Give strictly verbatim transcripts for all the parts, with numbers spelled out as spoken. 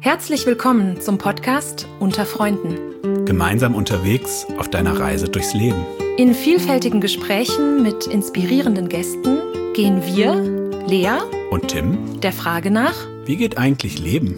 Herzlich willkommen zum Podcast Unter Freunden. Gemeinsam unterwegs auf deiner Reise durchs Leben. In vielfältigen Gesprächen mit inspirierenden Gästen gehen wir, Lea und Tim, der Frage nach: Wie geht eigentlich Leben?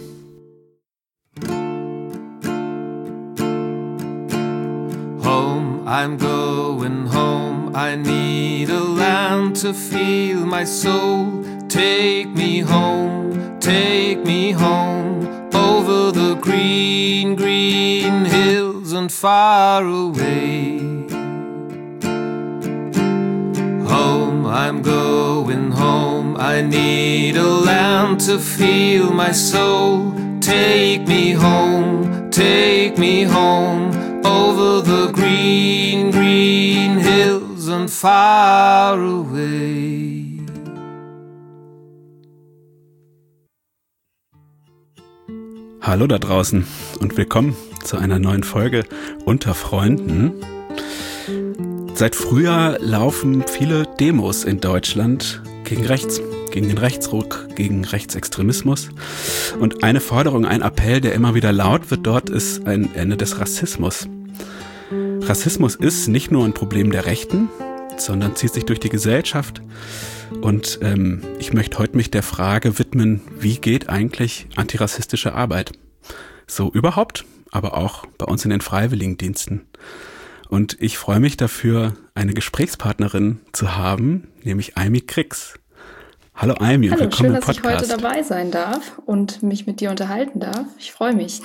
Home, I'm going home. I need a land to feel my soul. Take me home, take me home. Over the green, green hills and far away. Home, I'm going home. I need a land to feel my soul. Take me home, take me home. Over the green, green hills and far away. Hallo da draußen und willkommen zu einer neuen Folge Unter Freunden. Seit Frühjahr laufen viele Demos in Deutschland gegen rechts, gegen den Rechtsruck, gegen Rechtsextremismus. Und eine Forderung, ein Appell, der immer wieder laut wird dort, ist ein Ende des Rassismus. Rassismus ist nicht nur ein Problem der Rechten, sondern zieht sich durch die Gesellschaft. Und ähm, ich möchte heute mich der Frage widmen, wie geht eigentlich antirassistische Arbeit? So überhaupt, aber auch bei uns in den Freiwilligendiensten. Und ich freue mich dafür, eine Gesprächspartnerin zu haben, nämlich Aimi Krix. Hallo Aimi und Hallo, willkommen schön, im dass Podcast. ich heute dabei sein darf und mich mit dir unterhalten darf. Ich freue mich.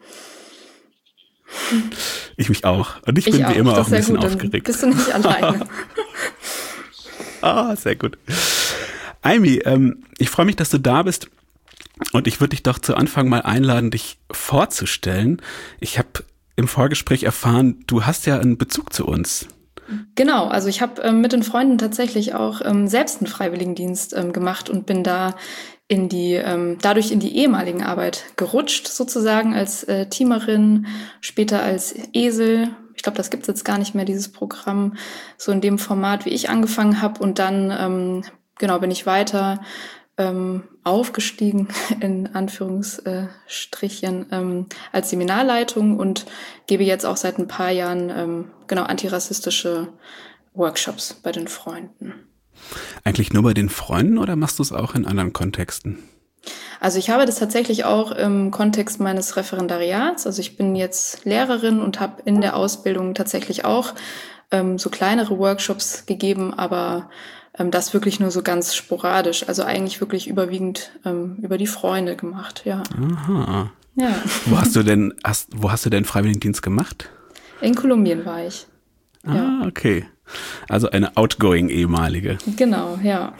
Ich mich auch. Und ich, ich bin auch. wie immer das auch ein bisschen gut. aufgeregt. Dann bist du nicht alleine. Ah, sehr gut. Aimi, ähm, ich freue mich, dass du da bist und ich würde dich doch zu Anfang mal einladen, dich vorzustellen. Ich habe im Vorgespräch erfahren, du hast ja einen Bezug zu uns. Genau, also ich habe ähm, mit den Freunden tatsächlich auch ähm, selbst einen Freiwilligendienst ähm, gemacht und bin da in die ähm, dadurch in die ehemaligen Arbeit gerutscht, sozusagen als äh, Teamerin, später als Esel. Ich glaube, das gibt's jetzt gar nicht mehr, dieses Programm, so in dem Format, wie ich angefangen habe. Und dann, ähm, genau, bin ich weiter ähm, aufgestiegen, in Anführungsstrichen, ähm, als Seminarleitung und gebe jetzt auch seit ein paar Jahren, ähm, genau, antirassistische Workshops bei den Freunden. Eigentlich nur bei den Freunden oder machst du es auch in anderen Kontexten? Also ich habe das tatsächlich auch im Kontext meines Referendariats. Also ich bin jetzt Lehrerin und habe in der Ausbildung tatsächlich auch ähm, so kleinere Workshops gegeben, aber ähm, das wirklich nur so ganz sporadisch. Also eigentlich wirklich überwiegend ähm, über die Freunde gemacht, ja. Aha. Ja. Wo hast du denn, hast, wo hast du denn Freiwilligendienst gemacht? In Kolumbien war ich. Ah, ja. Okay. Also eine outgoing ehemalige. Genau, ja.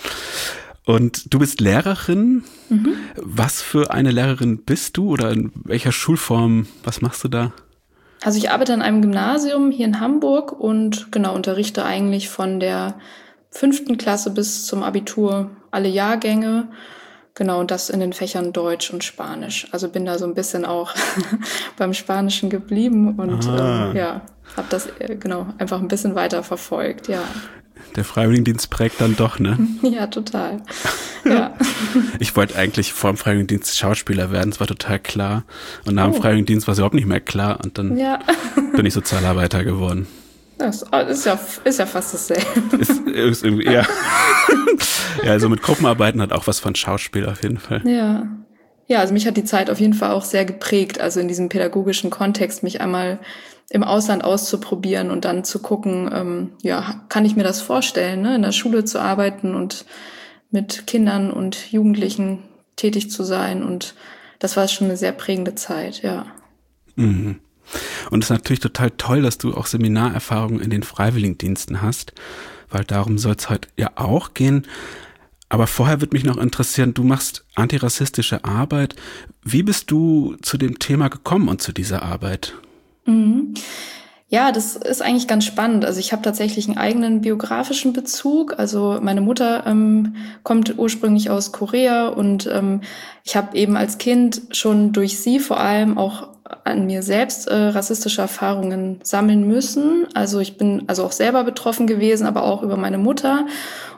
Und du bist Lehrerin. Mhm. Was für eine Lehrerin bist du oder in welcher Schulform? Was machst du da? Also ich arbeite an einem Gymnasium hier in Hamburg und genau unterrichte eigentlich von der fünften Klasse bis zum Abitur alle Jahrgänge. Genau, und das in den Fächern Deutsch und Spanisch. Also bin da so ein bisschen auch beim Spanischen geblieben und ah. ähm, ja, habe das äh, genau einfach ein bisschen weiter verfolgt, ja. Der Freiwilligendienst prägt dann doch, ne? Ja, total. Ja. Ich wollte eigentlich vor dem Freiwilligendienst Schauspieler werden, das war total klar. Und nach dem Oh. Freiwilligendienst war es überhaupt nicht mehr klar und dann Ja. bin ich Sozialarbeiter geworden. Das ist ja, ist ja fast dasselbe. Ist, ist irgendwie, ja. Ja, also mit Gruppenarbeiten hat auch was von Schauspiel auf jeden Fall. Ja. Ja, also mich hat die Zeit auf jeden Fall auch sehr geprägt, also in diesem pädagogischen Kontext, mich einmal im Ausland auszuprobieren und dann zu gucken, ähm, ja, kann ich mir das vorstellen, ne, in der Schule zu arbeiten und mit Kindern und Jugendlichen tätig zu sein. Und das war schon eine sehr prägende Zeit, ja. Mhm. Und es ist natürlich total toll, dass du auch Seminarerfahrungen in den Freiwilligendiensten hast, weil darum soll es heute ja auch gehen. Aber vorher würde mich noch interessieren, du machst antirassistische Arbeit. Wie bist du zu dem Thema gekommen und zu dieser Arbeit? Mhm. Ja, das ist eigentlich ganz spannend. Also ich habe tatsächlich einen eigenen biografischen Bezug. Also meine Mutter ähm, kommt ursprünglich aus Korea und ähm, ich habe eben als Kind schon durch sie vor allem auch an mir selbst äh, rassistische Erfahrungen sammeln müssen. Also ich bin also auch selber betroffen gewesen, aber auch über meine Mutter.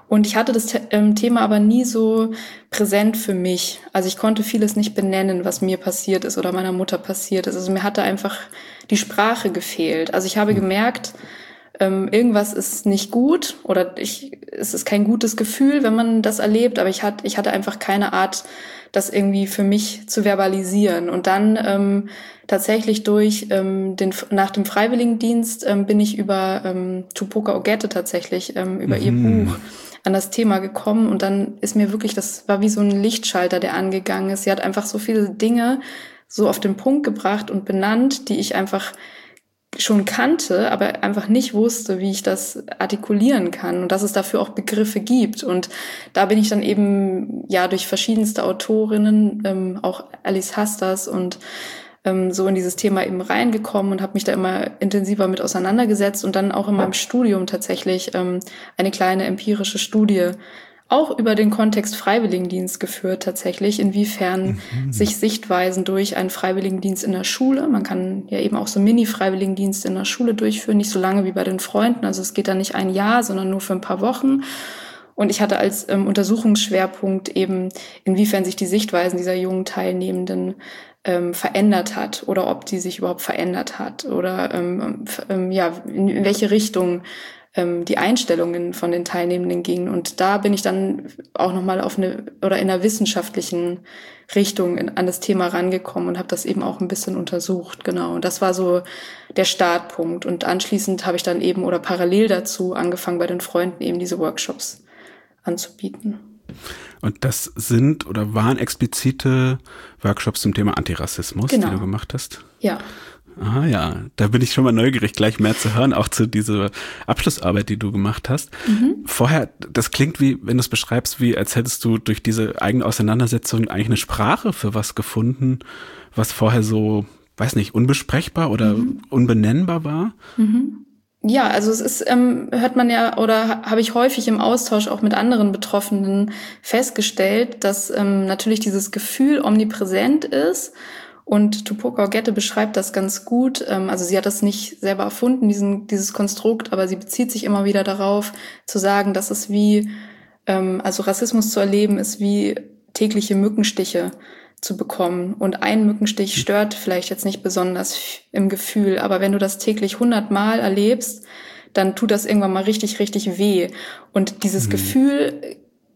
Und ich hatte das The- ähm, Thema aber nie so präsent für mich. Also ich konnte vieles nicht benennen, was mir passiert ist oder meiner Mutter passiert ist. Also mir hatte einfach die Sprache gefehlt. Also ich habe gemerkt, ähm, irgendwas ist nicht gut oder ich, es ist kein gutes Gefühl, wenn man das erlebt, aber ich hatte, ich hatte einfach keine Art, das irgendwie für mich zu verbalisieren. Und dann ähm, tatsächlich durch ähm, den nach dem Freiwilligendienst ähm, bin ich über ähm, Tupoka Ogette tatsächlich, ähm, über mhm. ihr Buch an das Thema gekommen. Und dann ist mir wirklich, das war wie so ein Lichtschalter, der angegangen ist. Sie hat einfach so viele Dinge so auf den Punkt gebracht und benannt, die ich einfach schon kannte, aber einfach nicht wusste, wie ich das artikulieren kann und dass es dafür auch Begriffe gibt. Und da bin ich dann eben ja durch verschiedenste Autorinnen, ähm, auch Alice Hastas und ähm, so in dieses Thema eben reingekommen und habe mich da immer intensiver mit auseinandergesetzt und dann auch in meinem Studium tatsächlich ähm, eine kleine empirische Studie auch über den Kontext Freiwilligendienst geführt tatsächlich, inwiefern mhm. sich Sichtweisen durch einen Freiwilligendienst in der Schule, man kann ja eben auch so Mini-Freiwilligendienst in der Schule durchführen, nicht so lange wie bei den Freunden, also es geht da nicht ein Jahr, sondern nur für ein paar Wochen. Und ich hatte als ähm, Untersuchungsschwerpunkt eben, inwiefern sich die Sichtweisen dieser jungen Teilnehmenden ähm, verändert hat oder ob die sich überhaupt verändert hat oder ähm, ähm, ja in, in welche Richtung die Einstellungen von den Teilnehmenden gingen. Und da bin ich dann auch nochmal auf eine oder in einer wissenschaftlichen Richtung in, an das Thema rangekommen und habe das eben auch ein bisschen untersucht. Genau. Und das war so der Startpunkt. Und anschließend habe ich dann eben oder parallel dazu angefangen, bei den Freunden eben diese Workshops anzubieten. Und das sind oder waren explizite Workshops zum Thema Antirassismus, genau. die du gemacht hast? Ja. Ah ja, da bin ich schon mal neugierig, gleich mehr zu hören, auch zu dieser Abschlussarbeit, die du gemacht hast. Mhm. Vorher, das klingt wie, wenn du es beschreibst, wie als hättest du durch diese eigene Auseinandersetzung eigentlich eine Sprache für was gefunden, was vorher so, weiß nicht, unbesprechbar oder mhm. unbenennbar war. Mhm. Ja, also es ist, ähm, hört man ja oder habe ich häufig im Austausch auch mit anderen Betroffenen festgestellt, dass ähm, natürlich dieses Gefühl omnipräsent ist. Und Tupoka Ogette beschreibt das ganz gut. Also sie hat das nicht selber erfunden, diesen, dieses Konstrukt, aber sie bezieht sich immer wieder darauf, zu sagen, dass es wie, also Rassismus zu erleben, ist wie tägliche Mückenstiche zu bekommen. Und ein Mückenstich stört vielleicht jetzt nicht besonders im Gefühl, aber wenn du das täglich hundertmal erlebst, dann tut das irgendwann mal richtig, richtig weh. Und dieses mhm. Gefühl,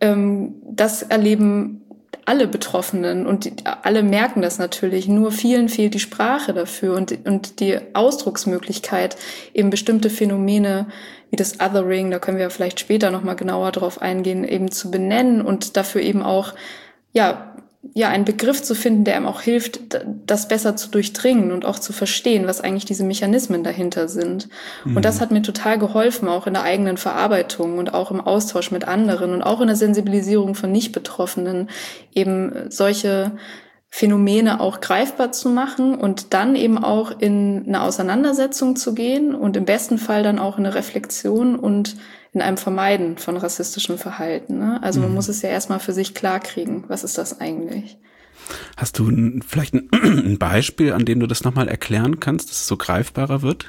das erleben alle Betroffenen und die, alle merken das natürlich, nur vielen fehlt die Sprache dafür und, und die Ausdrucksmöglichkeit, eben bestimmte Phänomene wie das Othering, da können wir ja vielleicht später nochmal genauer drauf eingehen, eben zu benennen und dafür eben auch, ja, ja, einen Begriff zu finden, der einem auch hilft, das besser zu durchdringen und auch zu verstehen, was eigentlich diese Mechanismen dahinter sind. Mhm. Und das hat mir total geholfen, auch in der eigenen Verarbeitung und auch im Austausch mit anderen und auch in der Sensibilisierung von Nicht-Betroffenen, eben solche Phänomene auch greifbar zu machen und dann eben auch in eine Auseinandersetzung zu gehen und im besten Fall dann auch in eine Reflexion und in einem Vermeiden von rassistischem Verhalten. Ne? Also man mhm. muss es ja erstmal für sich klarkriegen, was ist das eigentlich? Hast du ein, vielleicht ein, ein Beispiel, an dem du das nochmal erklären kannst, dass es so greifbarer wird?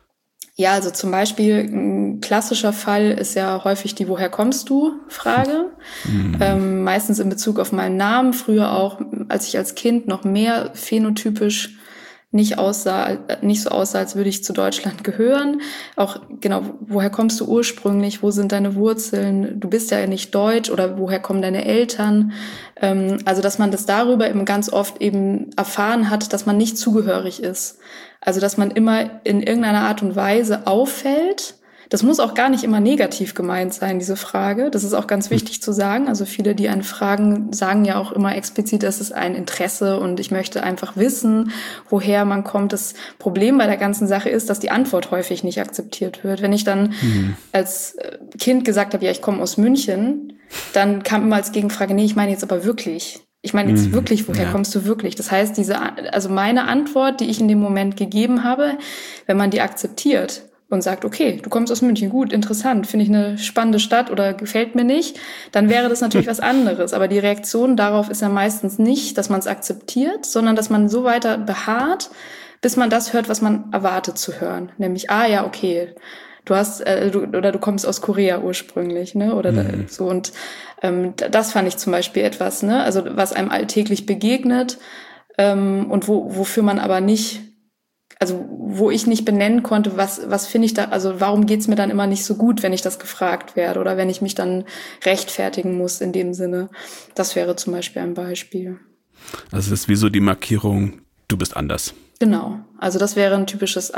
Ja, also zum Beispiel ein klassischer Fall ist ja häufig die Woher kommst du? Frage. Mhm. Ähm, meistens in Bezug auf meinen Namen. Früher auch, als ich als Kind noch mehr phänotypisch nicht aussah, nicht so aussah, als würde ich zu Deutschland gehören. Auch genau, woher kommst du ursprünglich? Wo sind deine Wurzeln? Du bist ja nicht deutsch oder woher kommen deine Eltern? Ähm, also, dass man das darüber eben ganz oft eben erfahren hat, dass man nicht zugehörig ist. Also, dass man immer in irgendeiner Art und Weise auffällt. Das muss auch gar nicht immer negativ gemeint sein, diese Frage. Das ist auch ganz wichtig zu sagen. Also viele, die einen fragen, sagen ja auch immer explizit, das ist ein Interesse und ich möchte einfach wissen, woher man kommt. Das Problem bei der ganzen Sache ist, dass die Antwort häufig nicht akzeptiert wird. Wenn ich dann mhm. als Kind gesagt habe, ja, ich komme aus München, dann kam immer als Gegenfrage, nee, ich meine jetzt aber wirklich. Ich meine jetzt wirklich, woher ja. kommst du wirklich? Das heißt, diese, also meine Antwort, die ich in dem Moment gegeben habe, wenn man die akzeptiert, und sagt, okay, du kommst aus München, gut, interessant, finde ich eine spannende Stadt oder gefällt mir nicht, dann wäre das natürlich was anderes. Aber die Reaktion darauf ist ja meistens nicht, dass man es akzeptiert, sondern dass man so weiter beharrt, bis man das hört, was man erwartet zu hören. Nämlich, ah ja, okay, du hast, äh, du, oder du kommst aus Korea ursprünglich, ne, oder mhm. so. Und ähm, das fand ich zum Beispiel etwas, ne, also was einem alltäglich begegnet ähm, und wo, wofür man aber nicht, also wo ich nicht benennen konnte, was was finde ich da, also warum geht's mir dann immer nicht so gut, wenn ich das gefragt werde oder wenn ich mich dann rechtfertigen muss in dem Sinne. Das wäre zum Beispiel ein Beispiel. Also es ist wie so die Markierung, du bist anders. Genau, also das wäre ein typisches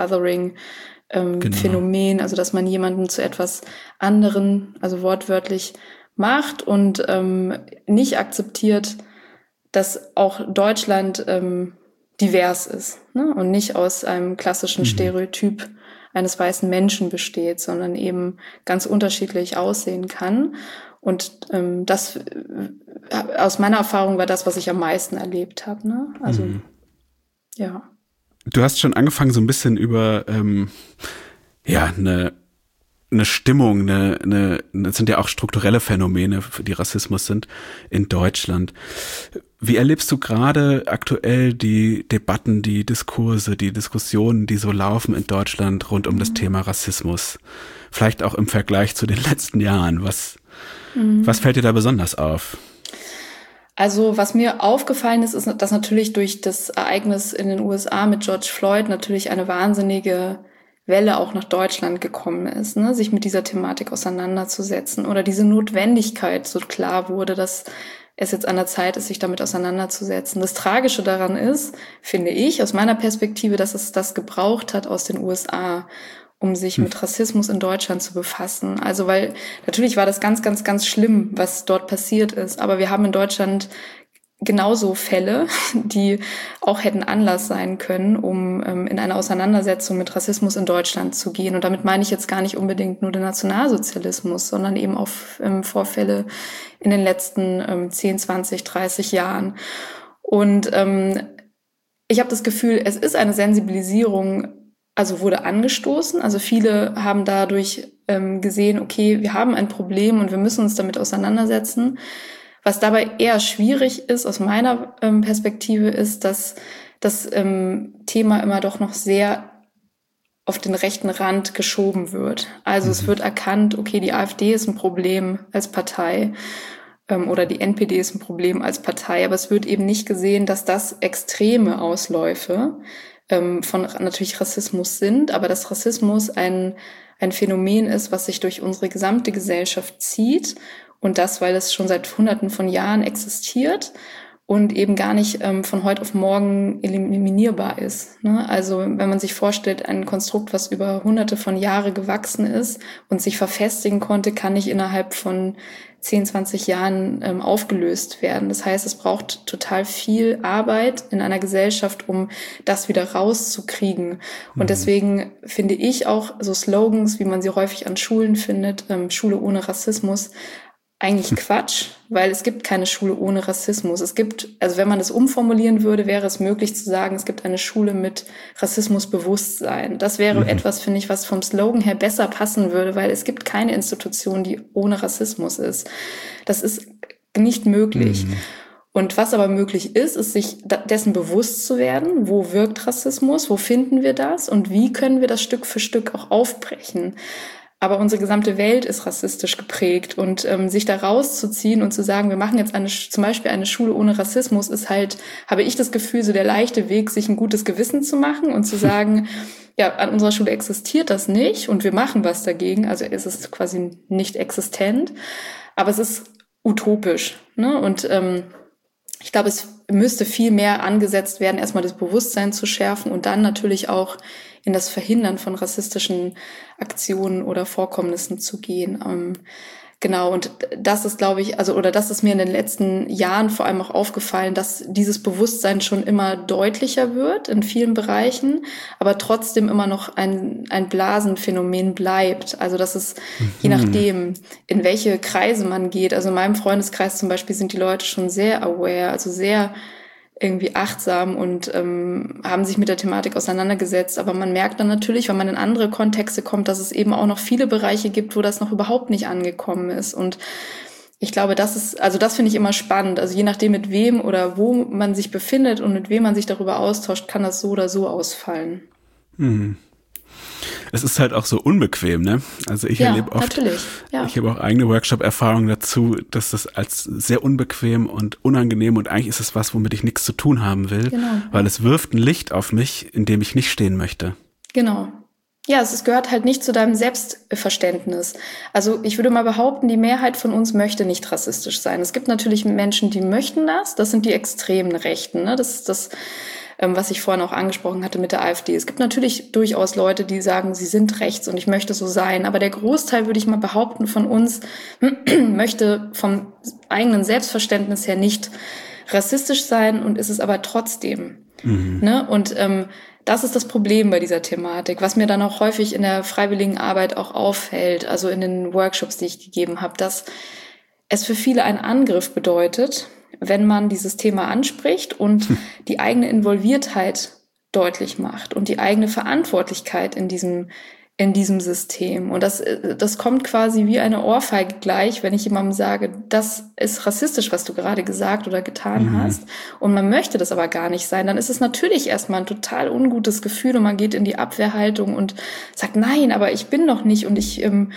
Othering-Phänomen, ähm, also dass man jemanden zu etwas anderen, also wortwörtlich macht und ähm, nicht akzeptiert, dass auch Deutschland ähm, divers ist, ne? Und nicht aus einem klassischen mhm. Stereotyp eines weißen Menschen besteht, sondern eben ganz unterschiedlich aussehen kann. Und ähm, das äh, aus meiner Erfahrung war das, was ich am meisten erlebt habe. Ne? Also mhm. ja. Du hast schon angefangen, so ein bisschen über ähm, ja eine eine Stimmung, eine, eine, das sind ja auch strukturelle Phänomene, die Rassismus sind in Deutschland. Wie erlebst du gerade aktuell die Debatten, die Diskurse, die Diskussionen, die so laufen in Deutschland rund um mhm. das Thema Rassismus? Vielleicht auch im Vergleich zu den letzten Jahren. Was, mhm. was fällt dir da besonders auf? Also was mir aufgefallen ist, ist, dass natürlich durch das Ereignis in den U S A mit George Floyd natürlich eine wahnsinnige Welle auch nach Deutschland gekommen ist, ne, sich mit dieser Thematik auseinanderzusetzen oder diese Notwendigkeit so klar wurde, dass es jetzt an der Zeit ist, sich damit auseinanderzusetzen. Das Tragische daran ist, finde ich, aus meiner Perspektive, dass es das gebraucht hat aus den U S A, um sich hm. mit Rassismus in Deutschland zu befassen. Also weil natürlich war das ganz, ganz, ganz schlimm, was dort passiert ist, aber wir haben in Deutschland genauso Fälle, die auch hätten Anlass sein können, um ähm, in eine Auseinandersetzung mit Rassismus in Deutschland zu gehen. Und damit meine ich jetzt gar nicht unbedingt nur den Nationalsozialismus, sondern eben auch ähm, Vorfälle in den letzten ähm, zehn, zwanzig, dreißig Jahren. Und ähm, ich habe das Gefühl, es ist eine Sensibilisierung, also wurde angestoßen. Also viele haben dadurch ähm, gesehen, okay, wir haben ein Problem und wir müssen uns damit auseinandersetzen. Was dabei eher schwierig ist, aus meiner ähm, Perspektive, ist, dass das ähm, Thema immer doch noch sehr auf den rechten Rand geschoben wird. Also mhm. es wird erkannt, okay, die AfD ist ein Problem als Partei ähm, oder die N P D ist ein Problem als Partei, aber es wird eben nicht gesehen, dass das extreme Ausläufe ähm, von natürlich Rassismus sind, aber dass Rassismus ein, ein Phänomen ist, was sich durch unsere gesamte Gesellschaft zieht. Und das, weil es schon seit Hunderten von Jahren existiert und eben gar nicht ähm, von heute auf morgen eliminierbar ist. Ne? Also wenn man sich vorstellt, ein Konstrukt, was über Hunderte von Jahren gewachsen ist und sich verfestigen konnte, kann nicht innerhalb von zehn, zwanzig Jahren ähm, aufgelöst werden. Das heißt, es braucht total viel Arbeit in einer Gesellschaft, um das wieder rauszukriegen. Und mhm. deswegen finde ich auch so Slogans, wie man sie häufig an Schulen findet, ähm, Schule ohne Rassismus, eigentlich Quatsch, weil es gibt keine Schule ohne Rassismus. Es gibt, also wenn man das umformulieren würde, wäre es möglich zu sagen, es gibt eine Schule mit Rassismusbewusstsein. Das wäre mhm. etwas, finde ich, was vom Slogan her besser passen würde, weil es gibt keine Institution, die ohne Rassismus ist. Das ist nicht möglich. Mhm. Und was aber möglich ist, ist, sich dessen bewusst zu werden, wo wirkt Rassismus, wo finden wir das und wie können wir das Stück für Stück auch aufbrechen. Aber unsere gesamte Welt ist rassistisch geprägt und ähm, sich da rauszuziehen und zu sagen, wir machen jetzt eine, zum Beispiel eine Schule ohne Rassismus, ist halt, habe ich das Gefühl, so der leichte Weg, sich ein gutes Gewissen zu machen und zu sagen, ja, an unserer Schule existiert das nicht und wir machen was dagegen. Also es ist quasi nicht existent, aber es ist utopisch, ne? Und ähm, ich glaube, es müsste viel mehr angesetzt werden, erstmal das Bewusstsein zu schärfen und dann natürlich auch in das Verhindern von rassistischen Aktionen oder Vorkommnissen zu gehen. Ähm, genau, und das ist, glaube ich, also oder das ist mir in den letzten Jahren vor allem auch aufgefallen, dass dieses Bewusstsein schon immer deutlicher wird in vielen Bereichen, aber trotzdem immer noch ein, ein Blasenphänomen bleibt. Also dass es, mhm. je nachdem, in welche Kreise man geht, also in meinem Freundeskreis zum Beispiel sind die Leute schon sehr aware, also sehr irgendwie achtsam und ähm, haben sich mit der Thematik auseinandergesetzt. Aber man merkt dann natürlich, wenn man in andere Kontexte kommt, dass es eben auch noch viele Bereiche gibt, wo das noch überhaupt nicht angekommen ist. Und ich glaube, das ist, also das finde ich immer spannend. Also je nachdem, mit wem oder wo man sich befindet und mit wem man sich darüber austauscht, kann das so oder so ausfallen. Hm. es ist halt auch so unbequem, ne? Also ich ja, erlebe oft, natürlich. Ja. ich habe auch eigene Workshop-Erfahrungen dazu, dass das als sehr unbequem und unangenehm und eigentlich ist es was, womit ich nichts zu tun haben will, Genau. weil es wirft ein Licht auf mich, in dem ich nicht stehen möchte. Genau. Ja, es es gehört halt nicht zu deinem Selbstverständnis. Also ich würde mal behaupten, die Mehrheit von uns möchte nicht rassistisch sein. Es gibt natürlich Menschen, die möchten das. Das sind die extremen Rechten, ne? Das ist das, ähm, was ich vorhin auch angesprochen hatte mit der AfD. Es gibt natürlich durchaus Leute, die sagen, sie sind rechts und ich möchte so sein. Aber der Großteil, würde ich mal behaupten, von uns möchte vom eigenen Selbstverständnis her nicht rassistisch sein und ist es aber trotzdem. Mhm. Ne? Und ähm, das ist das Problem bei dieser Thematik, was mir dann auch häufig in der freiwilligen Arbeit auch auffällt, also in den Workshops, die ich gegeben habe, dass es für viele einen Angriff bedeutet, wenn man dieses Thema anspricht und hm. die eigene Involviertheit deutlich macht und die eigene Verantwortlichkeit in diesem in diesem System. Und das, das kommt quasi wie eine Ohrfeige gleich, wenn ich jemandem sage, das ist rassistisch, was du gerade gesagt oder getan mhm. hast. Und man möchte das aber gar nicht sein. Dann ist es natürlich erstmal ein total ungutes Gefühl und man geht in die Abwehrhaltung und sagt, nein, aber ich bin doch nicht und ich ähm,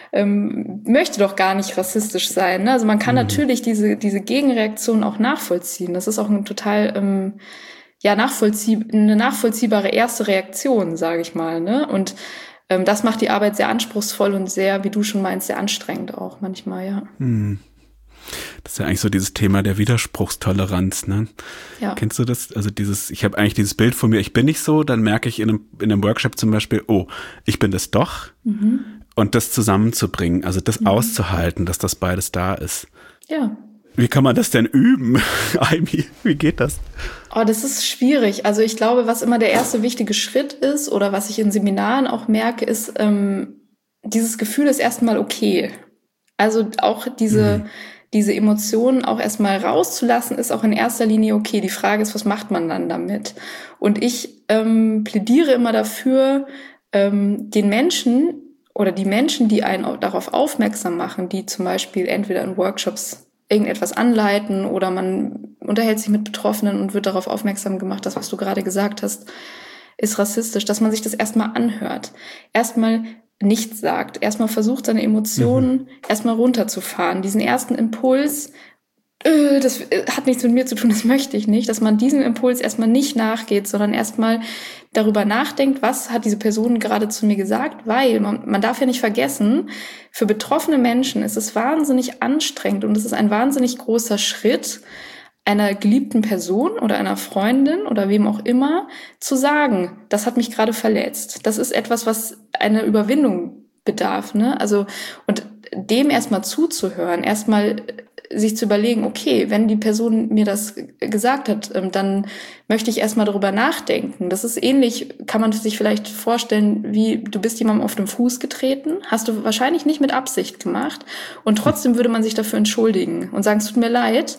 ähm, möchte doch gar nicht rassistisch sein. Also man kann mhm. natürlich diese, diese Gegenreaktion auch nachvollziehen. Das ist auch ein total... Ähm, ja, nachvollzieh- eine nachvollziehbare erste Reaktion, sage ich mal. Ne? Und das macht die Arbeit sehr anspruchsvoll und sehr, wie du schon meinst, sehr anstrengend auch manchmal, ja. Hm. Das ist ja eigentlich so dieses Thema der Widerspruchstoleranz, ne? Ja. Kennst du das? Also dieses, ich habe eigentlich dieses Bild von mir, ich bin nicht so, dann merke ich in einem, in einem Workshop zum Beispiel, oh, ich bin das doch. Mhm. Und das zusammenzubringen, also das mhm. auszuhalten, dass das beides da ist. Ja. Wie kann man das denn üben, Aimi? Wie geht das? Oh, das ist schwierig. Also ich glaube, was immer der erste wichtige Schritt ist oder was ich in Seminaren auch merke, ist, ähm, dieses Gefühl ist erstmal okay. Also auch diese, mhm. diese Emotionen auch erstmal rauszulassen, ist auch in erster Linie okay. Die Frage ist, was macht man dann damit? Und ich ähm, plädiere immer dafür, ähm, den Menschen oder die Menschen, die einen auch darauf aufmerksam machen, die zum Beispiel entweder in Workshops irgendetwas anleiten oder man unterhält sich mit Betroffenen und wird darauf aufmerksam gemacht, das, was du gerade gesagt hast, ist rassistisch, dass man sich das erstmal anhört, erstmal nichts sagt, erstmal versucht, seine Emotionen mhm. erstmal runterzufahren, diesen ersten Impuls, äh, das hat nichts mit mir zu tun, das möchte ich nicht, dass man diesem Impuls erstmal nicht nachgeht, sondern erstmal darüber nachdenkt, was hat diese Person gerade zu mir gesagt, weil man, man darf ja nicht vergessen, für betroffene Menschen ist es wahnsinnig anstrengend und es ist ein wahnsinnig großer Schritt, einer geliebten Person oder einer Freundin oder wem auch immer zu sagen, das hat mich gerade verletzt. Das ist etwas, was eine Überwindung bedarf, ne? Also, und dem erstmal zuzuhören, erstmal sich zu überlegen, okay, wenn die Person mir das gesagt hat, dann möchte ich erstmal darüber nachdenken. Das ist ähnlich, kann man sich vielleicht vorstellen, wie du bist jemandem auf den Fuß getreten, hast du wahrscheinlich nicht mit Absicht gemacht und trotzdem würde man sich dafür entschuldigen und sagen, es tut mir leid,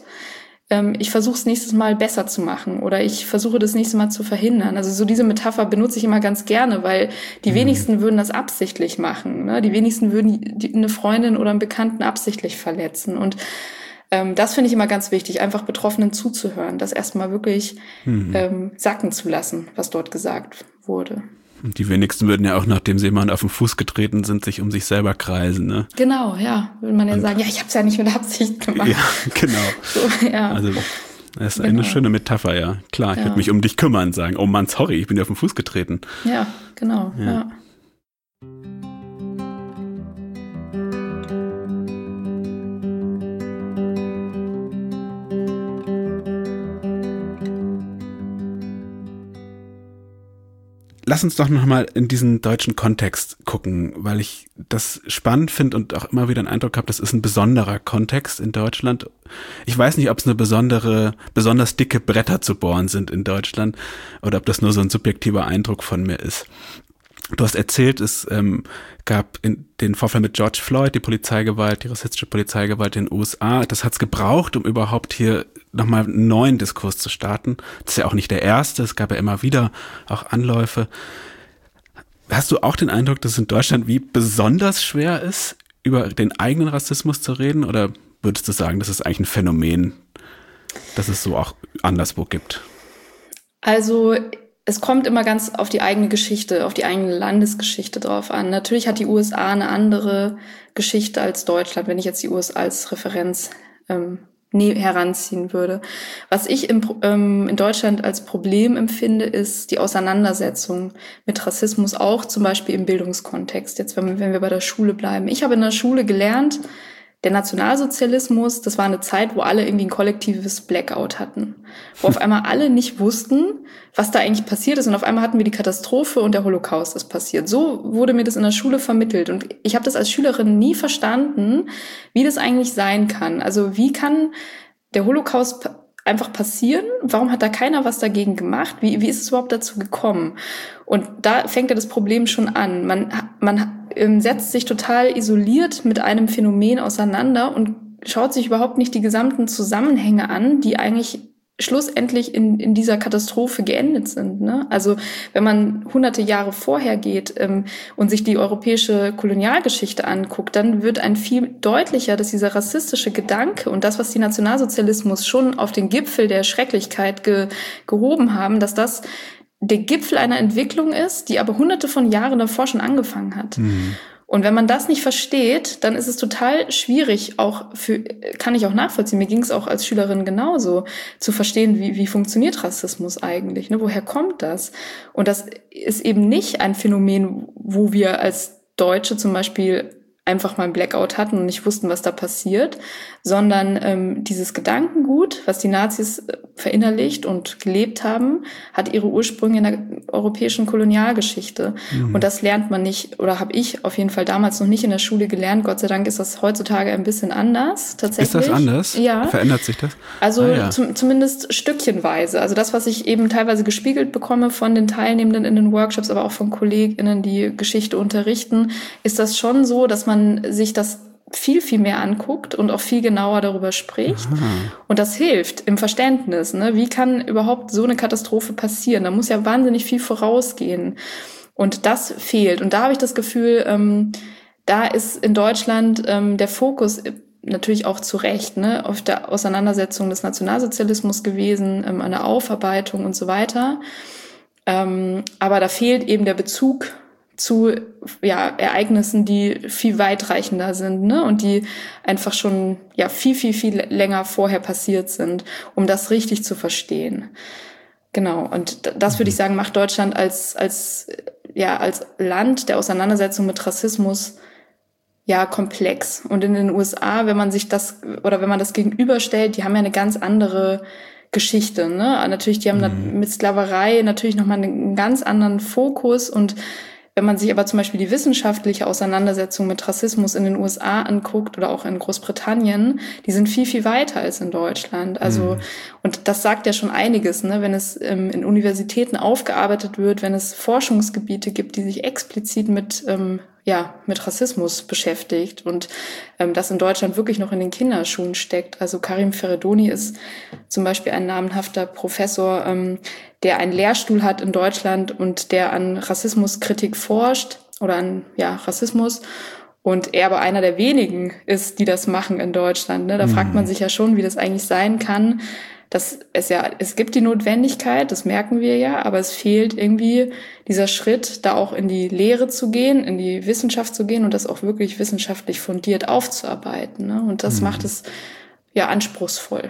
ich versuche es nächstes Mal besser zu machen oder ich versuche das nächste Mal zu verhindern. Also so diese Metapher benutze ich immer ganz gerne, weil die mhm. wenigsten würden das absichtlich machen. Ne? Die wenigsten würden die, eine Freundin oder einen Bekannten absichtlich verletzen. Und ähm, das finde ich immer ganz wichtig, einfach Betroffenen zuzuhören, das erstmal wirklich mhm. ähm, sacken zu lassen, was dort gesagt wurde. Und die wenigsten würden ja auch, nachdem sie jemand auf den Fuß getreten sind, sich um sich selber kreisen, ne? Genau, ja. Würde man ja und sagen, ja, ich habe es ja nicht mit Absicht gemacht. Ja, genau. So, ja. Also das ist genau. eine schöne Metapher, ja. Klar, ich ja. würde mich um dich kümmern, sagen, oh Mann, sorry, ich bin dir auf den Fuß getreten. Ja, genau, ja. ja. Lass uns doch nochmal in diesen deutschen Kontext gucken, weil ich das spannend finde und auch immer wieder den Eindruck habe, das ist ein besonderer Kontext in Deutschland. Ich weiß nicht, ob es eine besondere, besonders dicke Bretter zu bohren sind in Deutschland oder ob das nur so ein subjektiver Eindruck von mir ist. Du hast erzählt, es ähm, gab in den Vorfall mit George Floyd, die Polizeigewalt, die rassistische Polizeigewalt in den U S A. Das hat es gebraucht, um überhaupt hier nochmal einen neuen Diskurs zu starten. Das ist ja auch nicht der erste, es gab ja immer wieder auch Anläufe. Hast du auch den Eindruck, dass es in Deutschland wie besonders schwer ist, über den eigenen Rassismus zu reden? Oder würdest du sagen, das ist eigentlich ein Phänomen, das es so auch anderswo gibt? Also es kommt immer ganz auf die eigene Geschichte, auf die eigene Landesgeschichte drauf an. Natürlich hat die U S A eine andere Geschichte als Deutschland, wenn ich jetzt die U S A als Referenz ähm, nee, heranziehen würde. Was ich im, ähm, in Deutschland als Problem empfinde, ist die Auseinandersetzung mit Rassismus, auch zum Beispiel im Bildungskontext. Jetzt, wenn, wenn wir bei der Schule bleiben. Ich habe in der Schule gelernt, der Nationalsozialismus, das war eine Zeit, wo alle irgendwie ein kollektives Blackout hatten. Wo auf einmal alle nicht wussten, was da eigentlich passiert ist. Und auf einmal hatten wir die Katastrophe und der Holocaust ist passiert. So wurde mir das in der Schule vermittelt. Und ich habe das als Schülerin nie verstanden, wie das eigentlich sein kann. Also wie kann der Holocaust einfach passieren? Warum hat da keiner was dagegen gemacht? Wie, wie ist es überhaupt dazu gekommen? Und da fängt ja das Problem schon an. Man, man setzt sich total isoliert mit einem Phänomen auseinander und schaut sich überhaupt nicht die gesamten Zusammenhänge an, die eigentlich schlussendlich in, in dieser Katastrophe geendet sind. Ne? Also wenn man hunderte Jahre vorher geht ähm, und sich die europäische Kolonialgeschichte anguckt, dann wird ein viel deutlicher, dass dieser rassistische Gedanke und das, was die Nationalsozialismus schon auf den Gipfel der Schrecklichkeit ge, gehoben haben, dass das der Gipfel einer Entwicklung ist, die aber hunderte von Jahren davor schon angefangen hat. Mhm. Und wenn man das nicht versteht, dann ist es total schwierig, auch für, kann ich auch nachvollziehen, mir ging es auch als Schülerin genauso, zu verstehen, wie, wie funktioniert Rassismus eigentlich, ne? Woher kommt das? Und das ist eben nicht ein Phänomen, wo wir als Deutsche zum Beispiel einfach mal ein Blackout hatten und nicht wussten, was da passiert, sondern ähm, dieses Gedankengut, was die Nazis verinnerlicht und gelebt haben, hat ihre Ursprünge in der europäischen Kolonialgeschichte. Mhm. Und das lernt man nicht, oder habe ich auf jeden Fall damals noch nicht in der Schule gelernt. Gott sei Dank ist das heutzutage ein bisschen anders, tatsächlich. Ist das anders? Ja. Verändert sich das? Also ah, ja. zum, zumindest stückchenweise. Also das, was ich eben teilweise gespiegelt bekomme von den Teilnehmenden in den Workshops, aber auch von KollegInnen, die Geschichte unterrichten, ist das schon so, dass man sich das viel, viel mehr anguckt und auch viel genauer darüber spricht. Aha. Und das hilft im Verständnis. Ne? Wie kann überhaupt so eine Katastrophe passieren? Da muss ja wahnsinnig viel vorausgehen. Und das fehlt. Und da habe ich das Gefühl, ähm, da ist in Deutschland ähm, der Fokus natürlich auch zu Recht, ne, auf der Auseinandersetzung des Nationalsozialismus gewesen, ähm, an der Aufarbeitung und so weiter. Ähm, aber da fehlt eben der Bezug zu ja Ereignissen, die viel weitreichender sind, ne, und die einfach schon ja viel viel viel länger vorher passiert sind, um das richtig zu verstehen. Genau, und das würde ich sagen, macht Deutschland als als ja als Land der Auseinandersetzung mit Rassismus ja komplex. Und in den U S A, wenn man sich das oder wenn man das gegenüberstellt, die haben ja eine ganz andere Geschichte, ne? Natürlich, die haben mhm. mit Sklaverei natürlich nochmal einen ganz anderen Fokus. Und wenn man sich aber zum Beispiel die wissenschaftliche Auseinandersetzung mit Rassismus in den U S A anguckt oder auch in Großbritannien, die sind viel, viel weiter als in Deutschland. Also, mhm. und das sagt ja schon einiges, ne? Wenn es ähm, in Universitäten aufgearbeitet wird, wenn es Forschungsgebiete gibt, die sich explizit mit, ähm, ja, mit Rassismus beschäftigt und ähm, das in Deutschland wirklich noch in den Kinderschuhen steckt. Also Karim Ferredoni ist zum Beispiel ein namenhafter Professor, ähm, der einen Lehrstuhl hat in Deutschland und der an Rassismuskritik forscht oder an ja Rassismus. Und er aber einer der wenigen ist, die das machen in Deutschland. Ne? Da mhm. fragt man sich ja schon, wie das eigentlich sein kann. Dass es ja, es gibt die Notwendigkeit, das merken wir ja, aber es fehlt irgendwie dieser Schritt, da auch in die Lehre zu gehen, in die Wissenschaft zu gehen und das auch wirklich wissenschaftlich fundiert aufzuarbeiten. Ne? Und das mhm. macht es ja anspruchsvoll.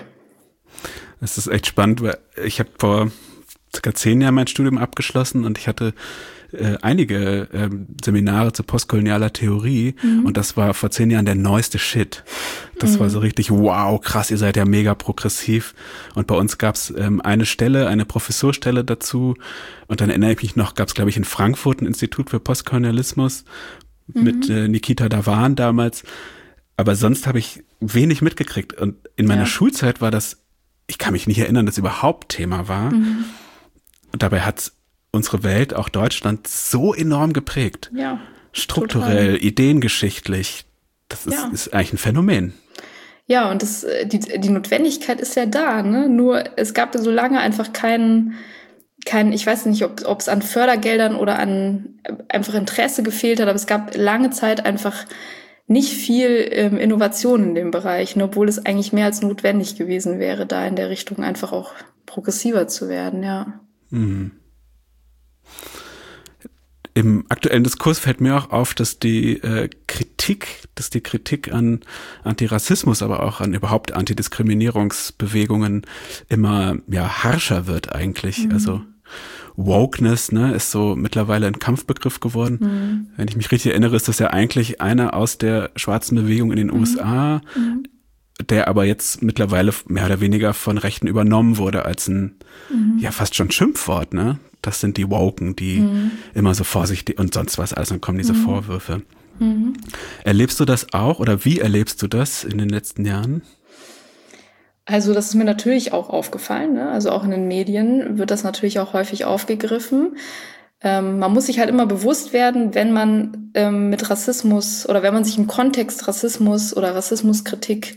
Es ist echt spannend, weil ich habe vor circa zehn Jahren mein Studium abgeschlossen und ich hatte äh, einige äh, Seminare zu postkolonialer Theorie mhm. und das war vor zehn Jahren der neueste Shit. Das mhm. war so richtig, wow, krass, ihr seid ja mega progressiv. Und bei uns gab's ähm, eine Stelle, eine Professurstelle dazu und dann erinnere ich mich noch, gab's glaube ich in Frankfurt ein Institut für Postkolonialismus mhm. mit äh, Nikita Dawan damals. Aber sonst habe ich wenig mitgekriegt und in meiner ja. Schulzeit war das, ich kann mich nicht erinnern, dass es überhaupt Thema war. Mhm. Und dabei hat's unsere Welt, auch Deutschland, so enorm geprägt. Ja. Strukturell, total. Ideengeschichtlich. Das ist, ja. ist eigentlich ein Phänomen. Ja, und das, die, die Notwendigkeit ist ja da, ne? Nur es gab so lange einfach keinen, kein, ich weiß nicht, ob es an Fördergeldern oder an einfach Interesse gefehlt hat, aber es gab lange Zeit einfach nicht viel ähm, Innovation in dem Bereich, ne? Obwohl es eigentlich mehr als notwendig gewesen wäre, da in der Richtung einfach auch progressiver zu werden, ja. Mhm. Im aktuellen Diskurs fällt mir auch auf, dass die äh, Kritik, dass die Kritik an Antirassismus, aber auch an überhaupt Antidiskriminierungsbewegungen immer ja harscher wird eigentlich. Mhm. Also Wokeness, ne, ist so mittlerweile ein Kampfbegriff geworden. Mhm. Wenn ich mich richtig erinnere, ist das ja eigentlich einer aus der schwarzen Bewegung in den mhm. U S A, mhm. der aber jetzt mittlerweile mehr oder weniger von Rechten übernommen wurde als ein mhm. ja fast schon Schimpfwort, ne? Das sind die Woken, die mhm. immer so vorsichtig und sonst was, also dann kommen diese mhm. Vorwürfe. Mhm. Erlebst du das auch oder wie erlebst du das in den letzten Jahren? Also das ist mir natürlich auch aufgefallen, ne? Also auch in den Medien wird das natürlich auch häufig aufgegriffen. Ähm, man muss sich halt immer bewusst werden, wenn man ähm, mit Rassismus oder wenn man sich im Kontext Rassismus oder Rassismuskritik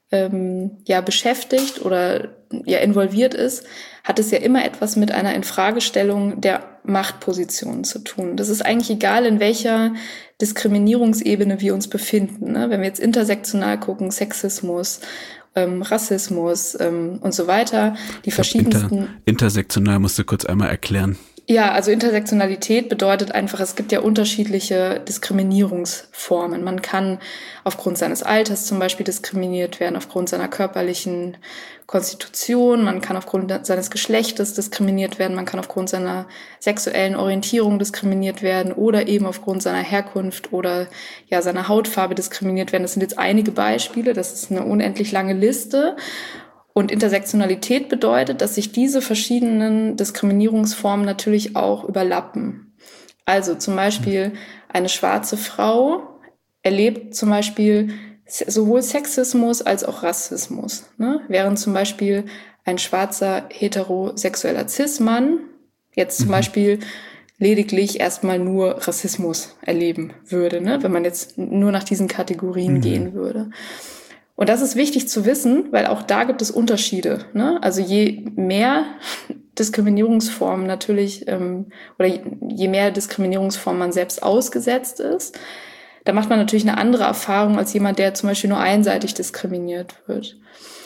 ähm, ja beschäftigt oder ja involviert ist, hat es ja immer etwas mit einer Infragestellung der Machtpositionen zu tun. Das ist eigentlich egal, in welcher Diskriminierungsebene wir uns befinden, ne? Wenn wir jetzt intersektional gucken, Sexismus, ähm, Rassismus ähm, und so weiter, die verschiedensten... Inter, intersektional musst du kurz einmal erklären. Ja, also Intersektionalität bedeutet einfach, es gibt ja unterschiedliche Diskriminierungsformen. Man kann aufgrund seines Alters zum Beispiel diskriminiert werden, aufgrund seiner körperlichen Konstitution, man kann aufgrund seines Geschlechtes diskriminiert werden, man kann aufgrund seiner sexuellen Orientierung diskriminiert werden oder eben aufgrund seiner Herkunft oder ja seiner Hautfarbe diskriminiert werden. Das sind jetzt einige Beispiele, das ist eine unendlich lange Liste. Und Intersektionalität bedeutet, dass sich diese verschiedenen Diskriminierungsformen natürlich auch überlappen. Also zum Beispiel eine schwarze Frau erlebt zum Beispiel sowohl Sexismus als auch Rassismus, ne? Während zum Beispiel ein schwarzer heterosexueller Cis-Mann jetzt zum mhm. Beispiel lediglich erstmal nur Rassismus erleben würde, ne? Wenn man jetzt nur nach diesen Kategorien mhm. gehen würde. Und das ist wichtig zu wissen, weil auch da gibt es Unterschiede, ne? Also je mehr Diskriminierungsformen natürlich ähm, oder je, je mehr Diskriminierungsformen man selbst ausgesetzt ist, da macht man natürlich eine andere Erfahrung als jemand, der zum Beispiel nur einseitig diskriminiert wird.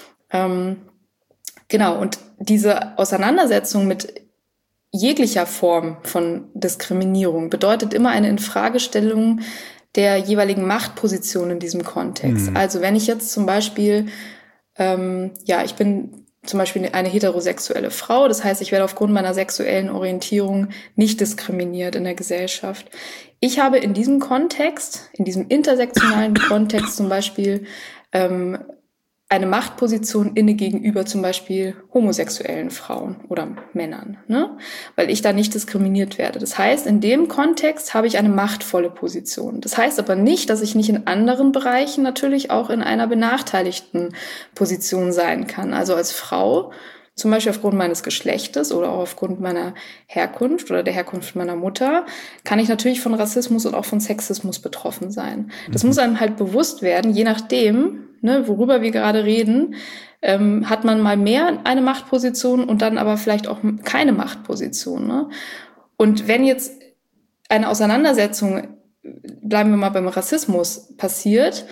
Ähm, genau, und diese Auseinandersetzung mit jeglicher Form von Diskriminierung bedeutet immer eine Infragestellung der jeweiligen Machtposition in diesem Kontext. Mhm. Also wenn ich jetzt zum Beispiel, ähm, ja, ich bin zum Beispiel eine heterosexuelle Frau, das heißt, ich werde aufgrund meiner sexuellen Orientierung nicht diskriminiert in der Gesellschaft. Ich habe in diesem Kontext, in diesem intersektionalen Kontext zum Beispiel ähm, eine Machtposition inne gegenüber zum Beispiel homosexuellen Frauen oder Männern, ne? Weil ich da nicht diskriminiert werde. Das heißt, in dem Kontext habe ich eine machtvolle Position. Das heißt aber nicht, dass ich nicht in anderen Bereichen natürlich auch in einer benachteiligten Position sein kann. Also als Frau, zum Beispiel aufgrund meines Geschlechtes oder auch aufgrund meiner Herkunft oder der Herkunft meiner Mutter, kann ich natürlich von Rassismus und auch von Sexismus betroffen sein. Das mhm. muss einem halt bewusst werden, je nachdem, ne, worüber wir gerade reden, ähm, hat man mal mehr eine Machtposition und dann aber vielleicht auch keine Machtposition, ne? Und wenn jetzt eine Auseinandersetzung, bleiben wir mal beim Rassismus, passiert,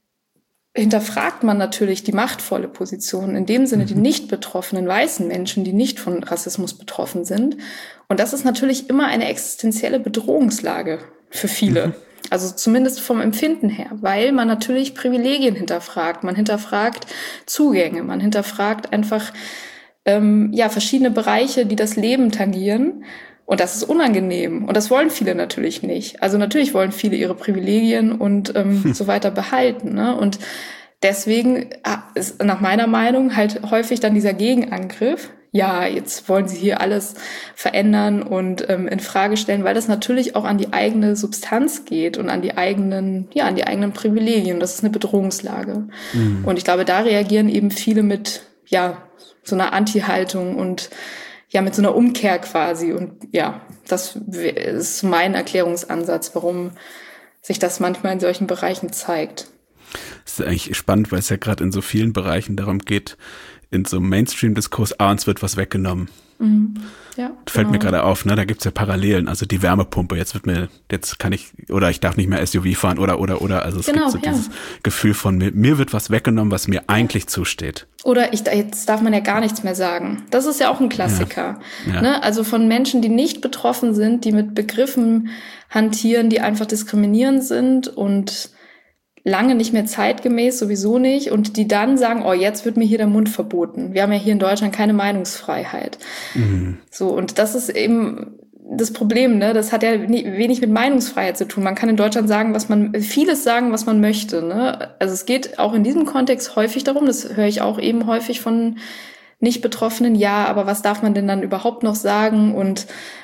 hinterfragt man natürlich die machtvolle Position, in dem Sinne die nicht betroffenen weißen Menschen, die nicht von Rassismus betroffen sind. Und das ist natürlich immer eine existenzielle Bedrohungslage für viele. Mhm. Also zumindest vom Empfinden her, weil man natürlich Privilegien hinterfragt, man hinterfragt Zugänge, man hinterfragt einfach ähm, ja verschiedene Bereiche, die das Leben tangieren. Und das ist unangenehm. Und das wollen viele natürlich nicht. Also natürlich wollen viele ihre Privilegien und ähm, hm. so weiter behalten, ne? Und deswegen ist nach meiner Meinung halt häufig dann dieser Gegenangriff. Ja, jetzt wollen sie hier alles verändern und ähm, in Frage stellen, weil das natürlich auch an die eigene Substanz geht und an die eigenen, ja, an die eigenen Privilegien. Das ist eine Bedrohungslage. Mhm. Und ich glaube, da reagieren eben viele mit, ja, so einer Anti-Haltung und ja, mit so einer Umkehr quasi. Und ja, das ist mein Erklärungsansatz, warum sich das manchmal in solchen Bereichen zeigt. Das ist eigentlich spannend, weil es ja gerade in so vielen Bereichen darum geht, in so einem Mainstream-Diskurs, ah, uns wird was weggenommen. Mhm. Ja, Fällt genau. mir gerade auf, ne? Da gibt's ja Parallelen. Also die Wärmepumpe, jetzt wird mir, jetzt kann ich, oder ich darf nicht mehr S U V fahren oder, oder, oder. Also es Genau, gibt so ja. dieses Gefühl von, mir, mir wird was weggenommen, was mir eigentlich zusteht. Oder ich, jetzt darf man ja gar nichts mehr sagen. Das ist ja auch ein Klassiker. Ja. Ja. Ne? Also von Menschen, die nicht betroffen sind, die mit Begriffen hantieren, die einfach diskriminierend sind und lange nicht mehr zeitgemäß, sowieso nicht, und die dann sagen, oh, jetzt wird mir hier der Mund verboten. Wir haben ja hier in Deutschland keine Meinungsfreiheit. Mhm. So, und das ist eben das Problem, ne? Das hat ja nie, wenig mit Meinungsfreiheit zu tun. Man kann in Deutschland sagen, was man, vieles sagen, was man möchte, ne? Also es geht auch in diesem Kontext häufig darum, das höre ich auch eben häufig von Nicht-Betroffenen, ja, aber was darf man denn dann überhaupt noch sagen? Und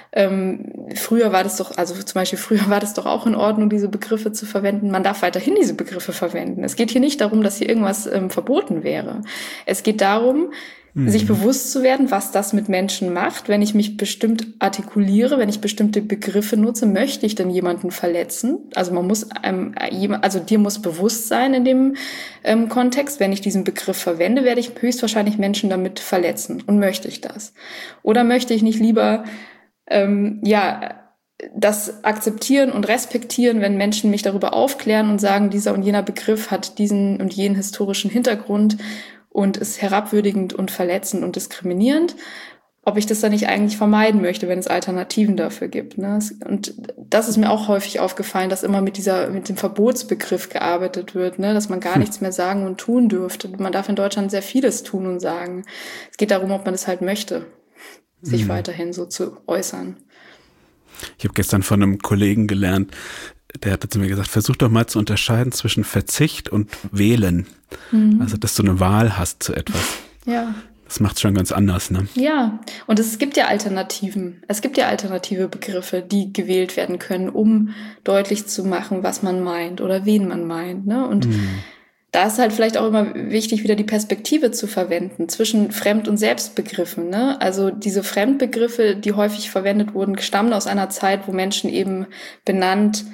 ähm, früher war das doch, also zum Beispiel früher war das doch auch in Ordnung, diese Begriffe zu verwenden. Man darf weiterhin diese Begriffe verwenden. Es geht hier nicht darum, dass hier irgendwas ähm, verboten wäre. Es geht darum, mhm. sich bewusst zu werden, was das mit Menschen macht. Wenn ich mich bestimmt artikuliere, wenn ich bestimmte Begriffe nutze, möchte ich denn jemanden verletzen? Also man muss einem, also dir muss bewusst sein in dem ähm, Kontext, wenn ich diesen Begriff verwende, werde ich höchstwahrscheinlich Menschen damit verletzen. Und möchte ich das? Oder möchte ich nicht lieber ähm, ja das akzeptieren und respektieren, wenn Menschen mich darüber aufklären und sagen, dieser und jener Begriff hat diesen und jenen historischen Hintergrund und ist herabwürdigend und verletzend und diskriminierend, ob ich das dann nicht eigentlich vermeiden möchte, wenn es Alternativen dafür gibt. Ne? Und das ist mir auch häufig aufgefallen, dass immer mit dieser, mit dem Verbotsbegriff gearbeitet wird, ne? Dass man gar hm. nichts mehr sagen und tun dürfte. Man darf in Deutschland sehr vieles tun und sagen. Es geht darum, ob man es halt möchte, sich hm. weiterhin so zu äußern. Ich habe gestern von einem Kollegen gelernt, der hatte zu mir gesagt, versuch doch mal zu unterscheiden zwischen Verzicht und Wählen. Mhm. Also, dass du eine Wahl hast zu etwas. Ja. Das macht es schon ganz anders, ne? Ja, und es gibt ja Alternativen. Es gibt ja alternative Begriffe, die gewählt werden können, um deutlich zu machen, was man meint oder wen man meint, ne? Und mhm. da ist halt vielleicht auch immer wichtig, wieder die Perspektive zu verwenden zwischen Fremd- und Selbstbegriffen, ne? Also diese Fremdbegriffe, die häufig verwendet wurden, stammen aus einer Zeit, wo Menschen eben benannt,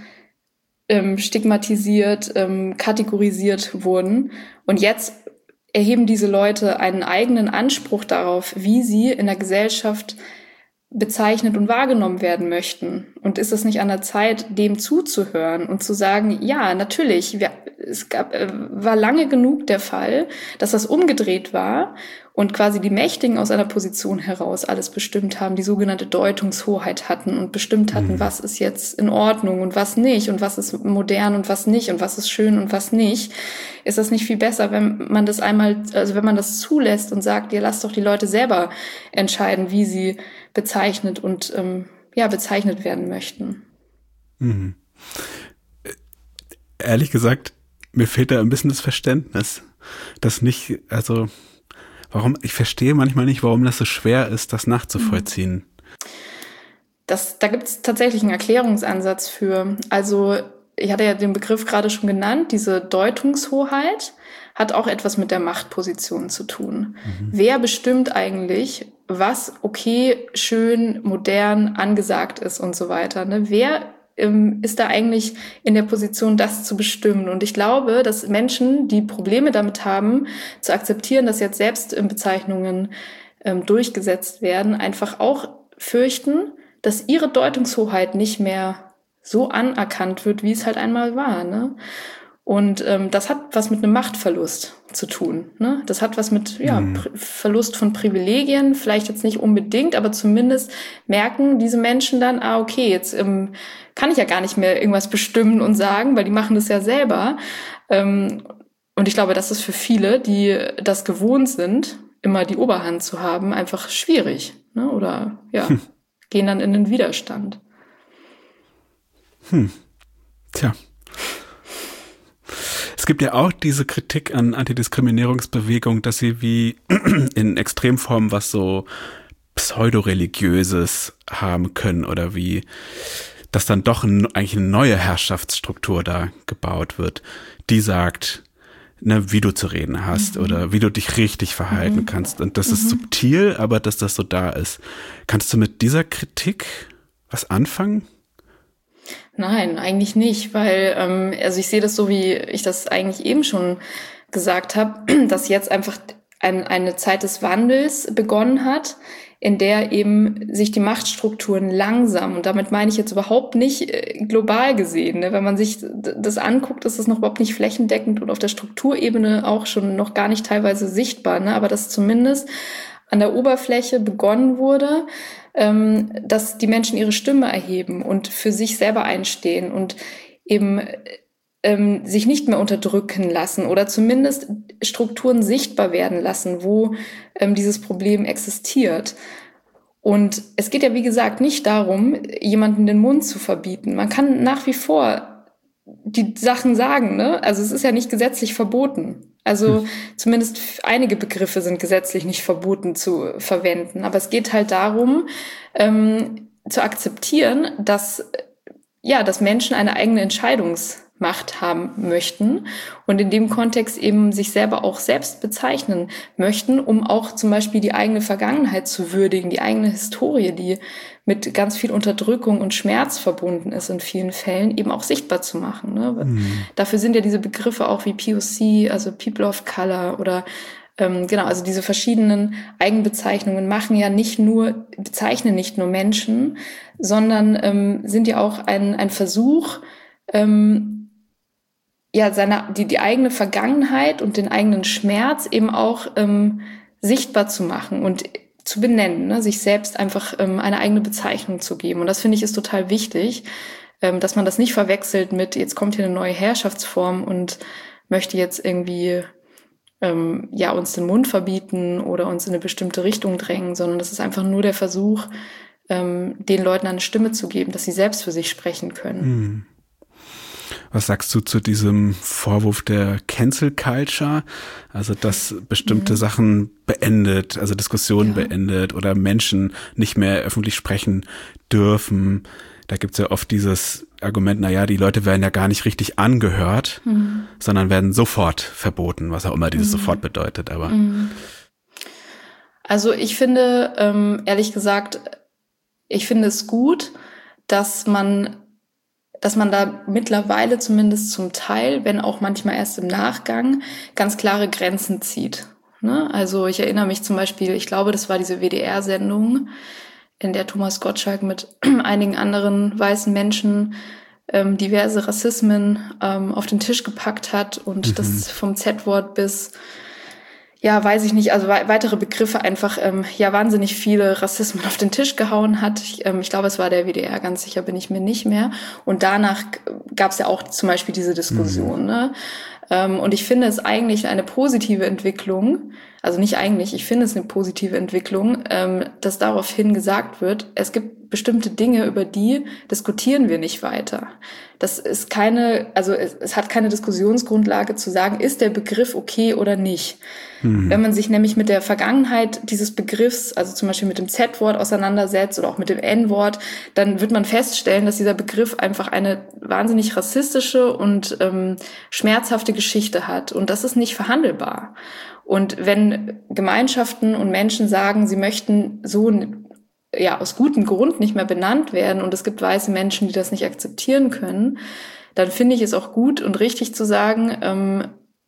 ähm, stigmatisiert, ähm, kategorisiert wurden. Und jetzt erheben diese Leute einen eigenen Anspruch darauf, wie sie in der Gesellschaft bezeichnet und wahrgenommen werden möchten. Und ist es nicht an der Zeit, dem zuzuhören und zu sagen, ja, natürlich, wir, es gab, äh, war lange genug der Fall, dass das umgedreht war und quasi die Mächtigen aus einer Position heraus alles bestimmt haben, die sogenannte Deutungshoheit hatten und bestimmt hatten, mhm. was ist jetzt in Ordnung und was nicht und was ist modern und was nicht und was ist schön und was nicht. Ist das nicht viel besser, wenn man das einmal, also wenn man das zulässt und sagt, ihr lasst doch die Leute selber entscheiden, wie sie bezeichnet und ähm, ja bezeichnet werden möchten. Mhm. Ehrlich gesagt, mir fehlt da ein bisschen das Verständnis, dass nicht, also warum, ich verstehe manchmal nicht, warum das so schwer ist, das nachzuvollziehen. Das, da gibt es tatsächlich einen Erklärungsansatz für. Also ich hatte ja den Begriff gerade schon genannt, diese Deutungshoheit hat auch etwas mit der Machtposition zu tun. Mhm. Wer bestimmt eigentlich, was okay, schön, modern, angesagt ist und so weiter, ne? Wer ähm, ist da eigentlich in der Position, das zu bestimmen? Und ich glaube, dass Menschen, die Probleme damit haben, zu akzeptieren, dass jetzt Selbstbezeichnungen ähm, durchgesetzt werden, einfach auch fürchten, dass ihre Deutungshoheit nicht mehr so anerkannt wird, wie es halt einmal war, ne? Und ähm, das hat was mit einem Machtverlust zu tun, ne? Das hat was mit ja mhm. Pr- Verlust von Privilegien, vielleicht jetzt nicht unbedingt, aber zumindest merken diese Menschen dann, ah okay, jetzt ähm, kann ich ja gar nicht mehr irgendwas bestimmen und sagen, weil die machen das ja selber. Ähm, und ich glaube, das ist für viele, die das gewohnt sind, immer die Oberhand zu haben, einfach schwierig, ne? Oder ja, hm. gehen dann in den Widerstand. Hm. Tja. Es gibt ja auch diese Kritik an Antidiskriminierungsbewegung, dass sie wie in Extremformen was so Pseudoreligiöses haben können oder wie, dass dann doch ein, eigentlich eine neue Herrschaftsstruktur da gebaut wird, die sagt, ne, wie du zu reden hast mhm. oder wie du dich richtig verhalten mhm. kannst. Und das mhm. ist subtil, aber dass das so da ist. Kannst du mit dieser Kritik was anfangen? Nein, eigentlich nicht, weil ähm, also ich sehe das so, wie ich das eigentlich eben schon gesagt habe, dass jetzt einfach ein, eine Zeit des Wandels begonnen hat, in der eben sich die Machtstrukturen langsam, und damit meine ich jetzt überhaupt nicht äh, global gesehen, ne? Wenn man sich das anguckt, ist es noch überhaupt nicht flächendeckend und auf der Strukturebene auch schon noch gar nicht teilweise sichtbar, ne? Aber dass zumindest an der Oberfläche begonnen wurde, ähm, dass die Menschen ihre Stimme erheben und für sich selber einstehen und eben ähm, sich nicht mehr unterdrücken lassen oder zumindest Strukturen sichtbar werden lassen, wo ähm, dieses Problem existiert. Und es geht ja, wie gesagt, nicht darum, jemanden den Mund zu verbieten. Man kann nach wie vor die Sachen sagen, ne? Also es ist ja nicht gesetzlich verboten. Also hm. zumindest einige Begriffe sind gesetzlich nicht verboten zu verwenden. Aber es geht halt darum, ähm, zu akzeptieren, dass ja, dass Menschen eine eigene Entscheidungsmacht haben möchten und in dem Kontext eben sich selber auch selbst bezeichnen möchten, um auch zum Beispiel die eigene Vergangenheit zu würdigen, die eigene Historie, die mit ganz viel Unterdrückung und Schmerz verbunden ist in vielen Fällen, eben auch sichtbar zu machen. Ne? Mhm. Dafür sind ja diese Begriffe auch wie P O C, also People of Color oder ähm, genau, also diese verschiedenen Eigenbezeichnungen machen ja nicht nur, bezeichnen nicht nur Menschen, sondern ähm, sind ja auch ein, ein Versuch, ähm, ja, seine, die, die eigene Vergangenheit und den eigenen Schmerz eben auch ähm, sichtbar zu machen und zu benennen, ne? Sich selbst einfach ähm, eine eigene Bezeichnung zu geben. Und das finde ich ist total wichtig, ähm, dass man das nicht verwechselt mit, jetzt kommt hier eine neue Herrschaftsform und möchte jetzt irgendwie ähm, ja uns den Mund verbieten oder uns in eine bestimmte Richtung drängen, sondern das ist einfach nur der Versuch, ähm, den Leuten eine Stimme zu geben, dass sie selbst für sich sprechen können. Hm. Was sagst du zu diesem Vorwurf der Cancel Culture? Also, dass bestimmte mhm. Sachen beendet, also Diskussionen ja. beendet oder Menschen nicht mehr öffentlich sprechen dürfen. Da gibt's ja oft dieses Argument, na ja, die Leute werden ja gar nicht richtig angehört, mhm. sondern werden sofort verboten, was auch immer dieses mhm. sofort bedeutet. Aber mhm. Also ich finde, ähm, ehrlich gesagt, ich finde es gut, dass man dass man da mittlerweile zumindest zum Teil, wenn auch manchmal erst im Nachgang, ganz klare Grenzen zieht. Ne? Also ich erinnere mich zum Beispiel, ich glaube, das war diese W D R-Sendung, in der Thomas Gottschalk mit einigen anderen weißen Menschen ähm, diverse Rassismen ähm, auf den Tisch gepackt hat und mhm. das vom Z-Wort bis, ja, weiß ich nicht, also we- weitere Begriffe einfach, ähm, ja, wahnsinnig viele Rassismen auf den Tisch gehauen hat. Ich, ähm, ich glaube, es war der W D R, ganz sicher bin ich mir nicht mehr. Und danach gab es ja auch zum Beispiel diese Diskussion, mhm. ne? Ähm, und ich finde es eigentlich eine positive Entwicklung, also nicht eigentlich, ich finde es eine positive Entwicklung, ähm, dass daraufhin gesagt wird, es gibt bestimmte Dinge, über die diskutieren wir nicht weiter. Das ist keine, also es, es hat keine Diskussionsgrundlage zu sagen, ist der Begriff okay oder nicht. Mhm. Wenn man sich nämlich mit der Vergangenheit dieses Begriffs, also zum Beispiel mit dem Z-Wort auseinandersetzt oder auch mit dem N-Wort, dann wird man feststellen, dass dieser Begriff einfach eine wahnsinnig rassistische und ähm, schmerzhafte Geschichte hat. Und das ist nicht verhandelbar. Und wenn Gemeinschaften und Menschen sagen, sie möchten so ja aus gutem Grund nicht mehr benannt werden und es gibt weiße Menschen, die das nicht akzeptieren können, dann finde ich es auch gut und richtig zu sagen, ähm,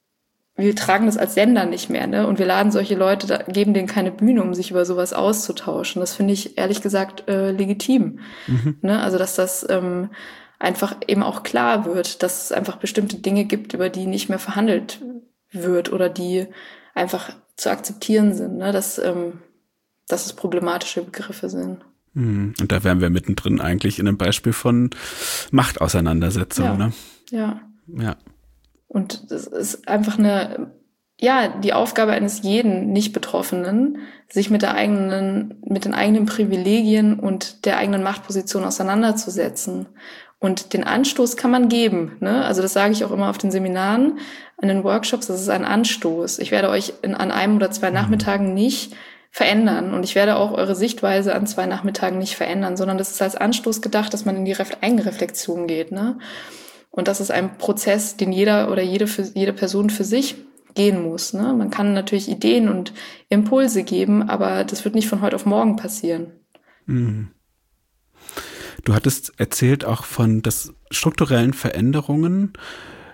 wir tragen das als Sender nicht mehr, ne? Und wir laden solche Leute, da, geben denen keine Bühne, um sich über sowas auszutauschen. Das finde ich ehrlich gesagt äh, legitim. Mhm. Ne? Also dass das ähm, einfach eben auch klar wird, dass es einfach bestimmte Dinge gibt, über die nicht mehr verhandelt wird oder die einfach zu akzeptieren sind, ne? Dass, ähm, dass es problematische Begriffe sind. Und da wären wir mittendrin eigentlich in einem Beispiel von Machtauseinandersetzung, ja. ne? Ja. Ja. Und das ist einfach eine, ja, die Aufgabe eines jeden Nicht-Betroffenen, sich mit der eigenen, mit den eigenen Privilegien und der eigenen Machtposition auseinanderzusetzen. Und den Anstoß kann man geben, ne? Also das sage ich auch immer auf den Seminaren, an den Workshops, das ist ein Anstoß. Ich werde euch in, an einem oder zwei Nachmittagen nicht verändern und ich werde auch eure Sichtweise an zwei Nachmittagen nicht verändern, sondern das ist als Anstoß gedacht, dass man in die Ref- Eigenreflexion geht, ne? Und das ist ein Prozess, den jeder oder jede für jede Person für sich gehen muss, ne? Man kann natürlich Ideen und Impulse geben, aber das wird nicht von heute auf morgen passieren. Mhm. Du hattest erzählt auch von des strukturellen Veränderungen.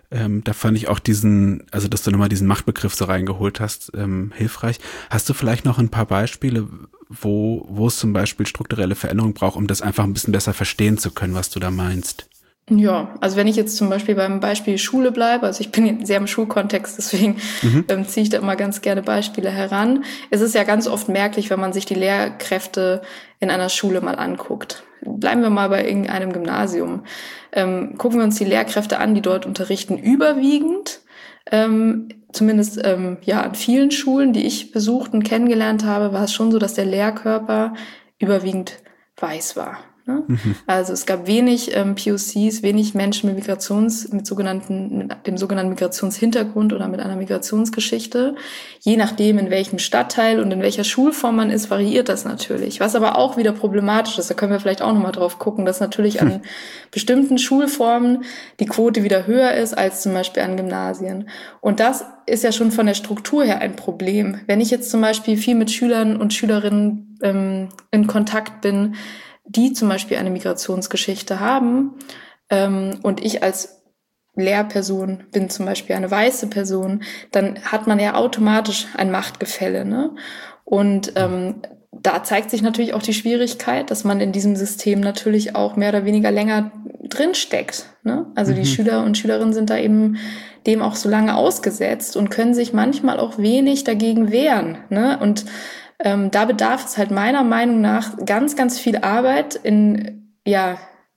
Ähm, da fand ich auch diesen, also dass du nochmal diesen Machtbegriff so reingeholt hast, ähm, hilfreich. Hast du vielleicht noch ein paar Beispiele, wo, wo es zum Beispiel strukturelle Veränderungen braucht, um das einfach ein bisschen besser verstehen zu können, was du da meinst? Ja, also wenn ich jetzt zum Beispiel beim Beispiel Schule bleibe, also ich bin sehr im Schulkontext, deswegen mhm. ähm, ziehe ich da immer ganz gerne Beispiele heran. Es ist ja ganz oft merklich, wenn man sich die Lehrkräfte in einer Schule mal anguckt. Bleiben wir mal bei irgendeinem Gymnasium. Ähm, gucken wir uns die Lehrkräfte an, die dort unterrichten, überwiegend. Ähm, zumindest ähm, ja an vielen Schulen, die ich besucht und kennengelernt habe, war es schon so, dass der Lehrkörper überwiegend weiß war. Ne? Mhm. Also es gab wenig ähm, P O Cs, wenig Menschen mit Migrations, mit sogenannten, mit dem sogenannten Migrationshintergrund oder mit einer Migrationsgeschichte. Je nachdem, in welchem Stadtteil und in welcher Schulform man ist, variiert das natürlich. Was aber auch wieder problematisch ist, da können wir vielleicht auch nochmal drauf gucken, dass natürlich an hm. bestimmten Schulformen die Quote wieder höher ist als zum Beispiel an Gymnasien. Und das ist ja schon von der Struktur her ein Problem. Wenn ich jetzt zum Beispiel viel mit Schülern und Schülerinnen ähm, in Kontakt bin, die zum Beispiel eine Migrationsgeschichte haben, ähm, und ich als Lehrperson bin zum Beispiel eine weiße Person, dann hat man ja automatisch ein Machtgefälle, ne? Und ähm, da zeigt sich natürlich auch die Schwierigkeit, dass man in diesem System natürlich auch mehr oder weniger länger drinsteckt, ne? Also mhm. die Schüler und Schülerinnen sind da eben dem auch so lange ausgesetzt und können sich manchmal auch wenig dagegen wehren, ne? Und Ähm, da bedarf es halt meiner Meinung nach ganz, ganz viel Arbeit in, ja,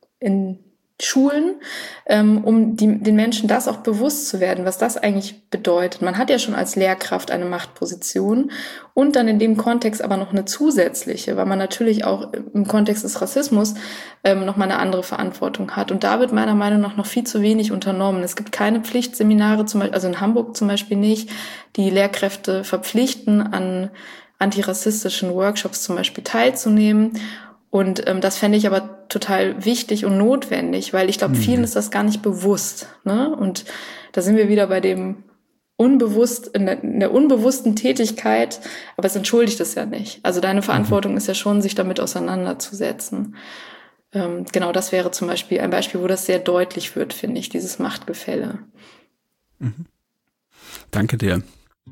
in Schulen, ähm, um die, den Menschen das auch bewusst zu werden, was das eigentlich bedeutet. Man hat ja schon als Lehrkraft eine Machtposition und dann in dem Kontext aber noch eine zusätzliche, weil man natürlich auch im Kontext des Rassismus ähm, noch mal eine andere Verantwortung hat. Und da wird meiner Meinung nach noch viel zu wenig unternommen. Es gibt keine Pflichtseminare, zum Beispiel, also in Hamburg zum Beispiel nicht, die Lehrkräfte verpflichten, an antirassistischen Workshops zum Beispiel teilzunehmen. Und ähm, das fände ich aber total wichtig und notwendig, weil ich glaube, vielen mhm. ist das gar nicht bewusst. Ne? Und da sind wir wieder bei dem unbewusst, in der, in der unbewussten Tätigkeit, aber es entschuldigt es ja nicht. Also deine Verantwortung mhm. ist ja schon, sich damit auseinanderzusetzen. Ähm, genau, das wäre zum Beispiel ein Beispiel, wo das sehr deutlich wird, finde ich, dieses Machtgefälle. Mhm. Danke dir.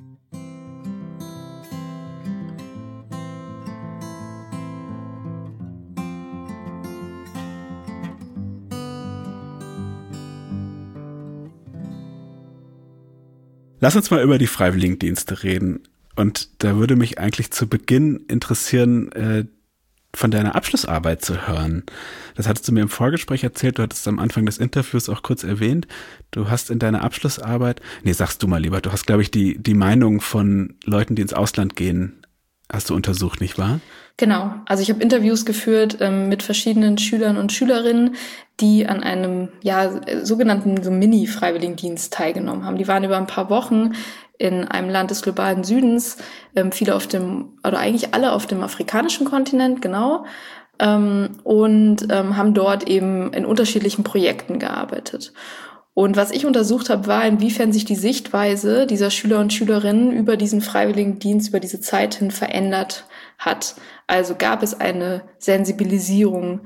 Lass uns mal über die Freiwilligendienste reden. Und da würde mich eigentlich zu Beginn interessieren, äh, von deiner Abschlussarbeit zu hören. Das hattest du mir im Vorgespräch erzählt, du hattest am Anfang des Interviews auch kurz erwähnt. Du hast in deiner Abschlussarbeit, nee, sagst du mal lieber, du hast, glaube ich, die, die Meinung von Leuten, die ins Ausland gehen, hast du untersucht, nicht wahr? Genau. Also ich habe Interviews geführt ähm, mit verschiedenen Schülern und Schülerinnen, die an einem ja sogenannten so Mini-Freiwilligendienst teilgenommen haben. Die waren über ein paar Wochen in einem Land des globalen Südens, ähm, viele auf dem, oder eigentlich alle auf dem afrikanischen Kontinent, genau, ähm, und ähm, haben dort eben in unterschiedlichen Projekten gearbeitet. Und was ich untersucht habe, war, inwiefern sich die Sichtweise dieser Schüler und Schülerinnen über diesen Freiwilligendienst, über diese Zeit hin verändert hat. Also gab es eine Sensibilisierung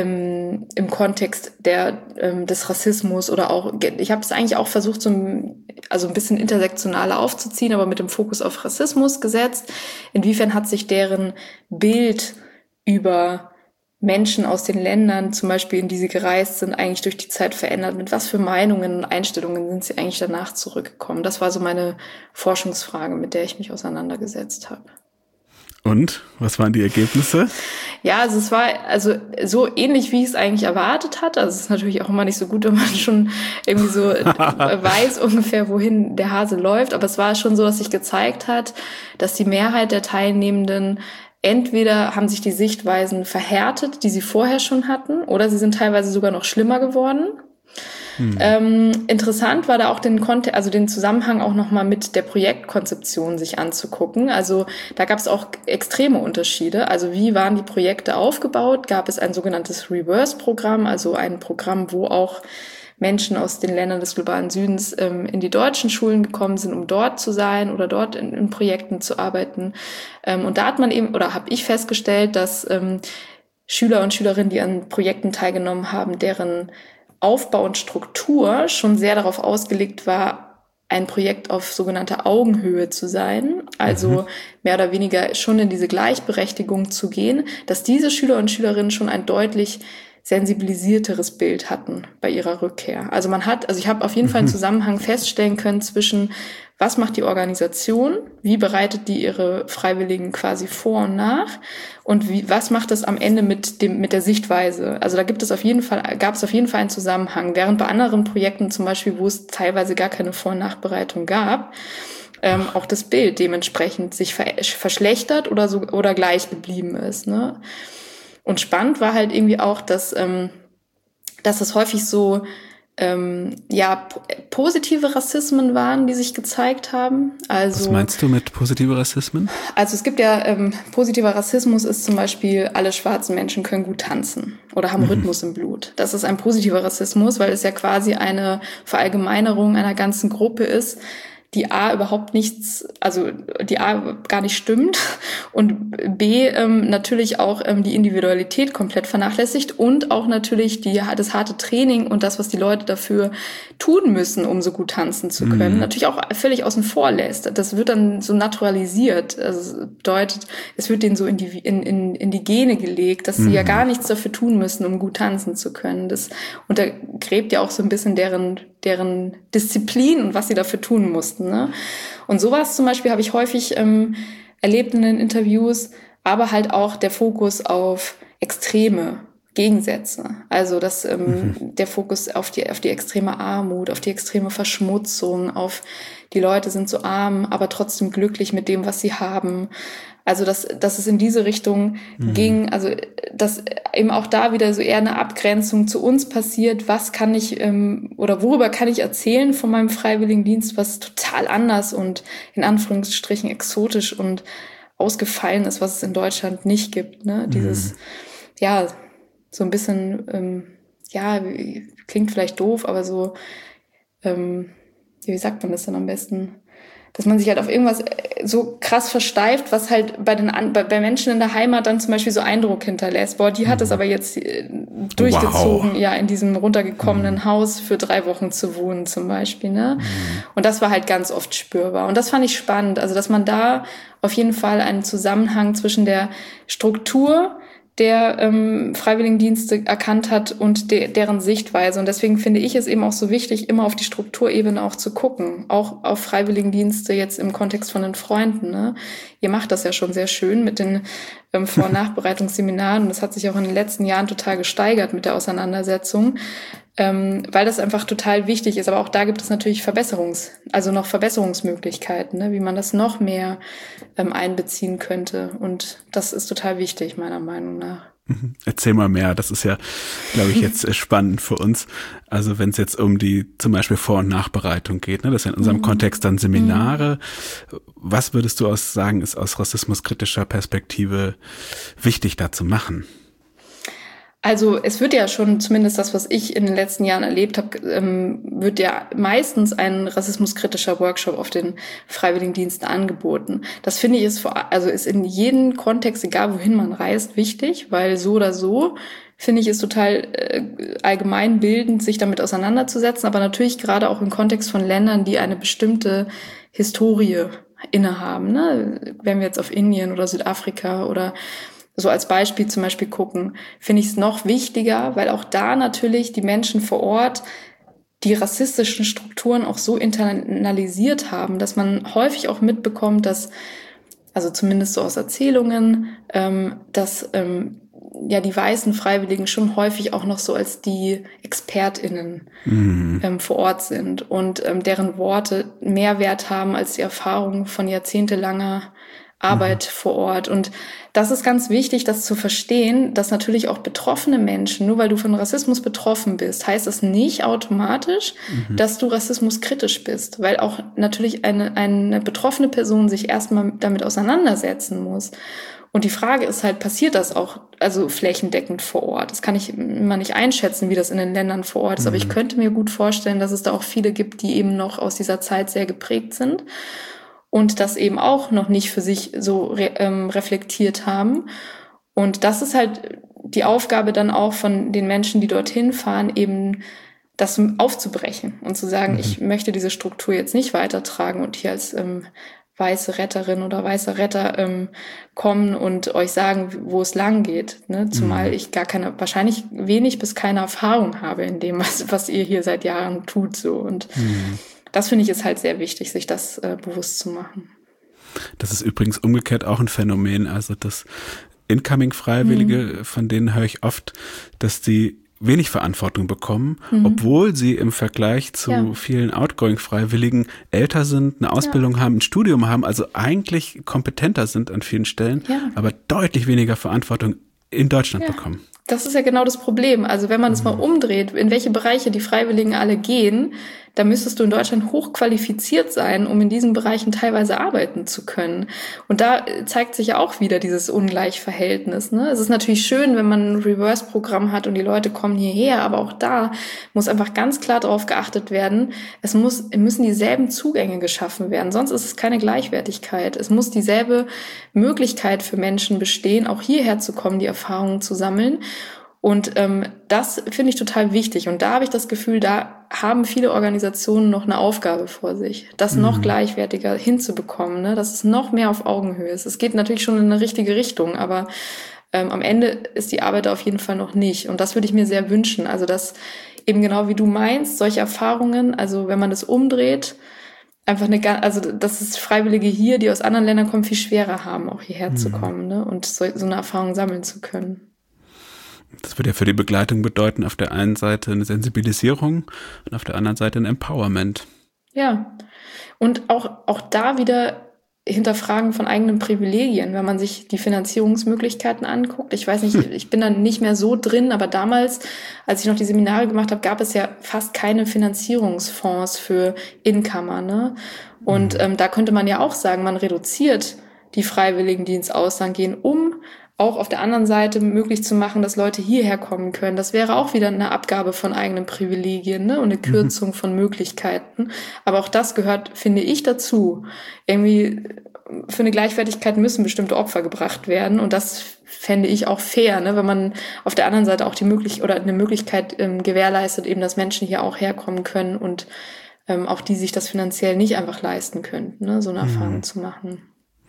im, im Kontext der, ähm, des Rassismus oder auch, ich habe es eigentlich auch versucht, so ein, also ein bisschen intersektionaler aufzuziehen, aber mit dem Fokus auf Rassismus gesetzt. Inwiefern hat sich deren Bild über Menschen aus den Ländern, zum Beispiel in die sie gereist sind, eigentlich durch die Zeit verändert? Mit was für Meinungen und Einstellungen sind sie eigentlich danach zurückgekommen? Das war so meine Forschungsfrage, mit der ich mich auseinandergesetzt habe. Und? Was waren die Ergebnisse? Ja, also es war also so ähnlich, wie ich es eigentlich erwartet hatte. Also es ist natürlich auch immer nicht so gut, wenn man schon irgendwie so weiß ungefähr, wohin der Hase läuft. Aber es war schon so, dass sich gezeigt hat, dass die Mehrheit der Teilnehmenden entweder haben sich die Sichtweisen verhärtet, die sie vorher schon hatten, oder sie sind teilweise sogar noch schlimmer geworden. Hm. Ähm, interessant war da auch den Kontext, also den Zusammenhang auch nochmal mit der Projektkonzeption sich anzugucken. Also da gab es auch extreme Unterschiede. Also wie waren die Projekte aufgebaut? Gab es ein sogenanntes Reverse-Programm, also ein Programm, wo auch Menschen aus den Ländern des globalen Südens ähm, in die deutschen Schulen gekommen sind, um dort zu sein oder dort in, in Projekten zu arbeiten. Ähm, und da hat man eben, oder habe ich festgestellt, dass ähm, Schüler und Schülerinnen, die an Projekten teilgenommen haben, deren Aufbau und Struktur schon sehr darauf ausgelegt war, ein Projekt auf sogenannte Augenhöhe zu sein, also mhm. mehr oder weniger schon in diese Gleichberechtigung zu gehen, dass diese Schüler und Schülerinnen schon ein deutlich sensibilisierteres Bild hatten bei ihrer Rückkehr. Also man hat, also ich habe auf jeden mhm. Fall einen Zusammenhang feststellen können zwischen, was macht die Organisation, wie bereitet die ihre Freiwilligen quasi vor und nach und wie, was macht es am Ende mit dem, mit der Sichtweise. Also da gibt es auf jeden Fall, gab es auf jeden Fall einen Zusammenhang. Während bei anderen Projekten zum Beispiel, wo es teilweise gar keine Vor- und Nachbereitung gab, ähm, auch das Bild dementsprechend sich ver- verschlechtert oder so, oder gleich geblieben ist, ne? Und spannend war halt irgendwie auch, dass, ähm, dass es häufig so ähm, ja p- positive Rassismen waren, die sich gezeigt haben. Also, was meinst du mit positive Rassismen? Also es gibt ja, ähm, positiver Rassismus ist zum Beispiel, alle schwarzen Menschen können gut tanzen oder haben mhm. Rhythmus im Blut. Das ist ein positiver Rassismus, weil es ja quasi eine Verallgemeinerung einer ganzen Gruppe ist, die A überhaupt nichts, also die A gar nicht stimmt und B ähm, natürlich auch ähm, die Individualität komplett vernachlässigt und auch natürlich die das harte Training und das, was die Leute dafür tun müssen, um so gut tanzen zu können, mhm. natürlich auch völlig außen vor lässt. Das wird dann so naturalisiert. Also das bedeutet, es wird denen so in die in in, in die Gene gelegt, dass sie mhm. ja gar nichts dafür tun müssen, um gut tanzen zu können. Das untergräbt ja auch so ein bisschen deren deren Disziplin und was sie dafür tun mussten. Ne? Und sowas zum Beispiel habe ich häufig ähm, erlebt in den Interviews, aber halt auch der Fokus auf Extreme, Gegensätze. Also das, ähm, mhm. der Fokus auf die, auf die extreme Armut, auf die extreme Verschmutzung, auf die Leute sind so arm, aber trotzdem glücklich mit dem, was sie haben. Also dass, dass es in diese Richtung mhm. ging, also dass eben auch da wieder so eher eine Abgrenzung zu uns passiert, was kann ich ähm, oder worüber kann ich erzählen von meinem Freiwilligendienst, was total anders und in Anführungsstrichen exotisch und ausgefallen ist, was es in Deutschland nicht gibt. Ne? Dieses, mhm. ja, so ein bisschen, ähm, ja, klingt vielleicht doof, aber so, ähm, wie sagt man das denn am besten? Dass man sich halt auf irgendwas so krass versteift, was halt bei den bei, bei Menschen in der Heimat dann zum Beispiel so Eindruck hinterlässt. Boah, die hat es aber jetzt äh, durchgezogen, wow. ja, in diesem runtergekommenen mhm. Haus für drei Wochen zu wohnen zum Beispiel, ne? Mhm. Und das war halt ganz oft spürbar. Und das fand ich spannend, also dass man da auf jeden Fall einen Zusammenhang zwischen der Struktur der ähm, Freiwilligendienste erkannt hat und de- deren Sichtweise. Und deswegen finde ich es eben auch so wichtig, immer auf die Strukturebene auch zu gucken. Auch auf Freiwilligendienste jetzt im Kontext von den Freunden. Ne? Ihr macht das ja schon sehr schön mit den ähm, Vor- und Nachbereitungsseminaren. Und das hat sich auch in den letzten Jahren total gesteigert mit der Auseinandersetzung, ähm, weil das einfach total wichtig ist. Aber auch da gibt es natürlich Verbesserungs-, also noch Verbesserungsmöglichkeiten, ne? Wie man das noch mehr ähm, einbeziehen könnte. Und das ist total wichtig, meiner Meinung nach. Erzähl mal mehr, das ist ja, glaube ich, jetzt spannend für uns. Also wenn es jetzt um die zum Beispiel Vor- und Nachbereitung geht, ne, das sind in unserem mhm. Kontext dann Seminare. Mhm. Was würdest du aus sagen, ist aus rassismuskritischer Perspektive wichtig da zu machen? Also es wird ja schon, zumindest das, was ich in den letzten Jahren erlebt habe, ähm, wird ja meistens ein rassismuskritischer Workshop auf den Freiwilligendiensten angeboten. Das finde ich ist, vor, also ist in jedem Kontext, egal wohin man reist, wichtig, weil so oder so finde ich es total äh, allgemeinbildend, sich damit auseinanderzusetzen, aber natürlich gerade auch im Kontext von Ländern, die eine bestimmte Historie innehaben. Ne? Wenn wir jetzt auf Indien oder Südafrika oder so als Beispiel zum Beispiel gucken, finde ich es noch wichtiger, weil auch da natürlich die Menschen vor Ort die rassistischen Strukturen auch so internalisiert haben, dass man häufig auch mitbekommt, dass, also zumindest so aus Erzählungen, ähm, dass ähm, ja die weißen Freiwilligen schon häufig auch noch so als die ExpertInnen mhm. ähm, vor Ort sind und ähm, deren Worte mehr Wert haben als die Erfahrung von jahrzehntelanger Arbeit mhm. vor Ort. Und das ist ganz wichtig, das zu verstehen, dass natürlich auch betroffene Menschen, nur weil du von Rassismus betroffen bist, heißt das nicht automatisch, mhm. dass du rassismuskritisch bist, weil auch natürlich eine, eine betroffene Person sich erstmal damit auseinandersetzen muss. Und die Frage ist halt, passiert das auch also flächendeckend vor Ort? Das kann ich immer nicht einschätzen, wie das in den Ländern vor Ort ist, mhm. aber ich könnte mir gut vorstellen, dass es da auch viele gibt, die eben noch aus dieser Zeit sehr geprägt sind und das eben auch noch nicht für sich so re- ähm, reflektiert haben. Und das ist halt die Aufgabe dann auch von den Menschen, die dorthin fahren, eben das aufzubrechen und zu sagen, mhm. ich möchte diese Struktur jetzt nicht weitertragen und hier als ähm, weiße Retterin oder weißer Retter ähm, kommen und euch sagen, wo es lang geht. Ne? Zumal mhm. ich gar keine, wahrscheinlich wenig bis keine Erfahrung habe in dem, was, was ihr hier seit Jahren tut. So. Und mhm. das finde ich ist halt sehr wichtig, sich das äh, bewusst zu machen. Das ist übrigens umgekehrt auch ein Phänomen. Also das Incoming-Freiwillige, mhm. von denen höre ich oft, dass die wenig Verantwortung bekommen, mhm. obwohl sie im Vergleich zu ja. vielen Outgoing-Freiwilligen älter sind, eine Ausbildung ja. haben, ein Studium haben, also eigentlich kompetenter sind an vielen Stellen, ja. aber deutlich weniger Verantwortung in Deutschland ja. bekommen. Das ist ja genau das Problem. Also wenn man es mhm. mal umdreht, in welche Bereiche die Freiwilligen alle gehen, da müsstest du in Deutschland hochqualifiziert sein, um in diesen Bereichen teilweise arbeiten zu können. Und da zeigt sich ja auch wieder dieses Ungleichverhältnis. Ne? Es ist natürlich schön, wenn man ein Reverse-Programm hat und die Leute kommen hierher, aber auch da muss einfach ganz klar darauf geachtet werden, es muss, müssen dieselben Zugänge geschaffen werden, sonst ist es keine Gleichwertigkeit. Es muss dieselbe Möglichkeit für Menschen bestehen, auch hierher zu kommen, die Erfahrungen zu sammeln. Und ähm, das finde ich total wichtig. Und da habe ich das Gefühl, da haben viele Organisationen noch eine Aufgabe vor sich, das mhm. noch gleichwertiger hinzubekommen, ne? Dass es noch mehr auf Augenhöhe ist. Es geht natürlich schon in eine richtige Richtung, aber ähm, am Ende ist die Arbeit auf jeden Fall noch nicht. Und das würde ich mir sehr wünschen. Also dass eben genau wie du meinst, solche Erfahrungen, also wenn man das umdreht, einfach eine, also dass es Freiwillige hier, die aus anderen Ländern kommen, viel schwerer haben, auch hierher mhm. zu kommen, ne? Und so, so eine Erfahrung sammeln zu können. Das würde ja für die Begleitung bedeuten, auf der einen Seite eine Sensibilisierung und auf der anderen Seite ein Empowerment. Ja, und auch, auch da wieder Hinterfragen von eigenen Privilegien, wenn man sich die Finanzierungsmöglichkeiten anguckt. Ich weiß nicht, hm. ich bin da nicht mehr so drin, aber damals, als ich noch die Seminare gemacht habe, gab es ja fast keine Finanzierungsfonds für Incomer, ne? Und hm. ähm, da könnte man ja auch sagen, man reduziert die Freiwilligendienstaussagen, gehen um, auch auf der anderen Seite möglich zu machen, dass Leute hierher kommen können. Das wäre auch wieder eine Abgabe von eigenen Privilegien, ne? Und eine Kürzung mhm. von Möglichkeiten. Aber auch das gehört, finde ich, dazu. Irgendwie für eine Gleichwertigkeit müssen bestimmte Opfer gebracht werden. Und das fände ich auch fair, ne? Wenn man auf der anderen Seite auch die Möglichkeit oder eine Möglichkeit ähm, gewährleistet, eben, dass Menschen hier auch herkommen können und ähm, auch die sich das finanziell nicht einfach leisten könnten, ne? So eine mhm. Erfahrung zu machen.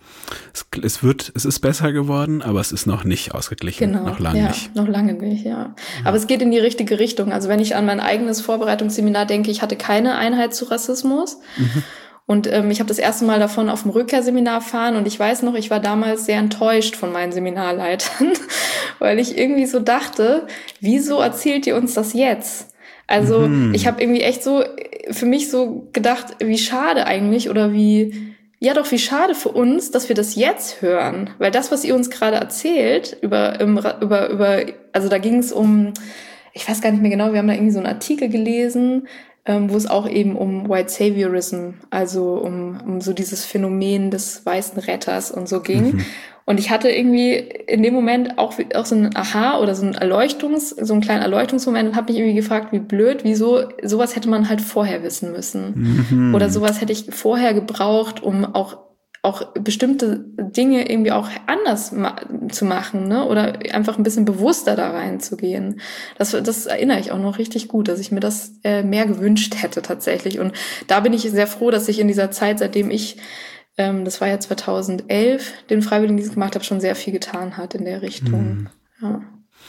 Es, es wird, es ist besser geworden, aber es ist noch nicht ausgeglichen. Genau, noch lange ja, nicht. Noch lange nicht, ja. Aber es geht in die richtige Richtung. Also wenn ich an mein eigenes Vorbereitungsseminar denke, ich hatte keine Einheit zu Rassismus. Mhm. Und ähm, ich habe das erste Mal davon auf dem Rückkehrseminar erfahren. Und ich weiß noch, ich war damals sehr enttäuscht von meinen Seminarleitern, weil ich irgendwie so dachte, wieso erzählt ihr uns das jetzt? Also mhm. ich habe irgendwie echt so für mich so gedacht, wie schade eigentlich oder wie... Ja, doch, wie schade für uns, dass wir das jetzt hören. Weil das, was ihr uns gerade erzählt, über, über, über, also da ging es um, ich weiß gar nicht mehr genau, wir haben da irgendwie so einen Artikel gelesen, ähm, wo es auch eben um White Saviorism, also um, um so dieses Phänomen des weißen Retters und so ging. Mhm. Und ich hatte irgendwie in dem Moment auch, auch so ein Aha oder so ein Erleuchtungs, so einen kleinen Erleuchtungsmoment und habe mich irgendwie gefragt, wie blöd, wieso, sowas hätte man halt vorher wissen müssen. Mhm. Oder sowas hätte ich vorher gebraucht, um auch, auch bestimmte Dinge irgendwie auch anders ma- zu machen, ne? Oder einfach ein bisschen bewusster da reinzugehen. Das, das erinnere ich auch noch richtig gut, dass ich mir das äh, mehr gewünscht hätte tatsächlich. Und da bin ich sehr froh, dass ich in dieser Zeit, seitdem ich das war ja zweitausendelf, den Freiwilligendienst gemacht habe, schon sehr viel getan hat in der Richtung. Mhm. Ja.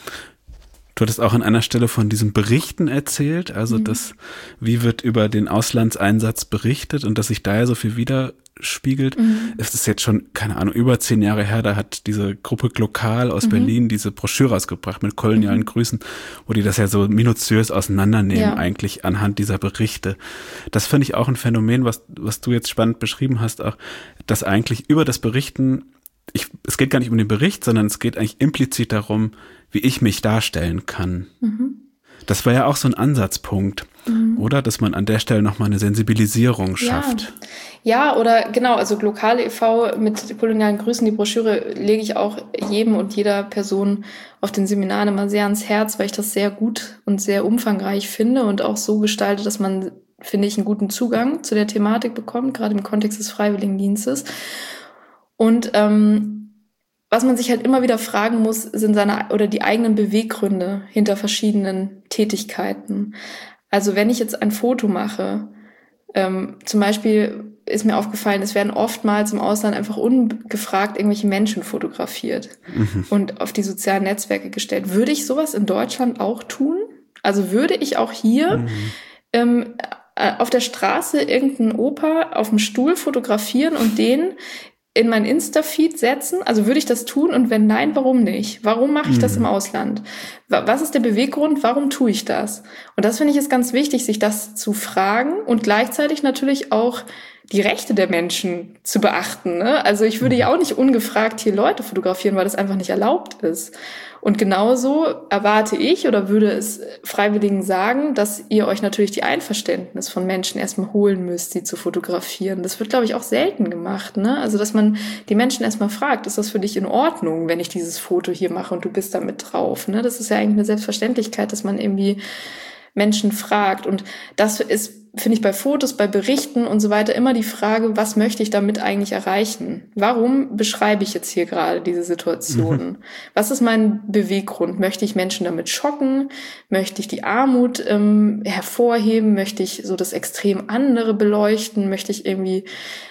Du hattest auch an einer Stelle von diesen Berichten erzählt, also mhm. das, wie wird über den Auslandseinsatz berichtet und dass sich da ja so viel widerspiegelt. Mhm. Es ist jetzt schon, keine Ahnung, über zehn Jahre her, da hat diese Gruppe Glokal aus mhm. Berlin diese Broschüre rausgebracht mit kolonialen mhm. Grüßen, wo die das ja so minutiös auseinandernehmen, ja. eigentlich anhand dieser Berichte. Das finde ich auch ein Phänomen, was, was du jetzt spannend beschrieben hast, auch, dass eigentlich über das Berichten, ich, es geht gar nicht um den Bericht, sondern es geht eigentlich implizit darum, wie ich mich darstellen kann. Mhm. Das war ja auch so ein Ansatzpunkt, mhm. oder? Dass man an der Stelle nochmal eine Sensibilisierung schafft. Ja. ja, oder genau, also Glokal e V mit kolonialen Grüßen, die Broschüre lege ich auch jedem und jeder Person auf den Seminaren immer sehr ans Herz, weil ich das sehr gut und sehr umfangreich finde und auch so gestalte, dass man, finde ich, einen guten Zugang zu der Thematik bekommt, gerade im Kontext des Freiwilligendienstes. Und ähm, was man sich halt immer wieder fragen muss, sind seine oder die eigenen Beweggründe hinter verschiedenen Tätigkeiten. Also wenn ich jetzt ein Foto mache, ähm, zum Beispiel ist mir aufgefallen, es werden oftmals im Ausland einfach ungefragt irgendwelche Menschen fotografiert mhm. und auf die sozialen Netzwerke gestellt. Würde ich sowas in Deutschland auch tun? Also würde ich auch hier mhm. ähm, auf der Straße irgendeinen Opa auf dem Stuhl fotografieren und den in mein Insta-Feed setzen? Also würde ich das tun? Und wenn nein, warum nicht? Warum mache ich mhm. das im Ausland? Was ist der Beweggrund? Warum tue ich das? Und das finde ich ist ganz wichtig, sich das zu fragen und gleichzeitig natürlich auch die Rechte der Menschen zu beachten. Ne? Also ich würde ja auch nicht ungefragt hier Leute fotografieren, weil das einfach nicht erlaubt ist. Und genauso erwarte ich oder würde es Freiwilligen sagen, dass ihr euch natürlich die Einverständnis von Menschen erstmal holen müsst, sie zu fotografieren. Das wird, glaube ich, auch selten gemacht. Ne? Also dass man die Menschen erstmal fragt, ist das für dich in Ordnung, wenn ich dieses Foto hier mache und du bist da mit drauf? Ne? Das ist ja eigentlich eine Selbstverständlichkeit, dass man irgendwie Menschen fragt. Und das ist, finde ich, bei Fotos, bei Berichten und so weiter immer die Frage, was möchte ich damit eigentlich erreichen? Warum beschreibe ich jetzt hier gerade diese Situation? Mhm. Was ist mein Beweggrund? Möchte ich Menschen damit schocken? Möchte ich die Armut ähm, hervorheben? Möchte ich so das Extrem andere beleuchten? Möchte ich irgendwie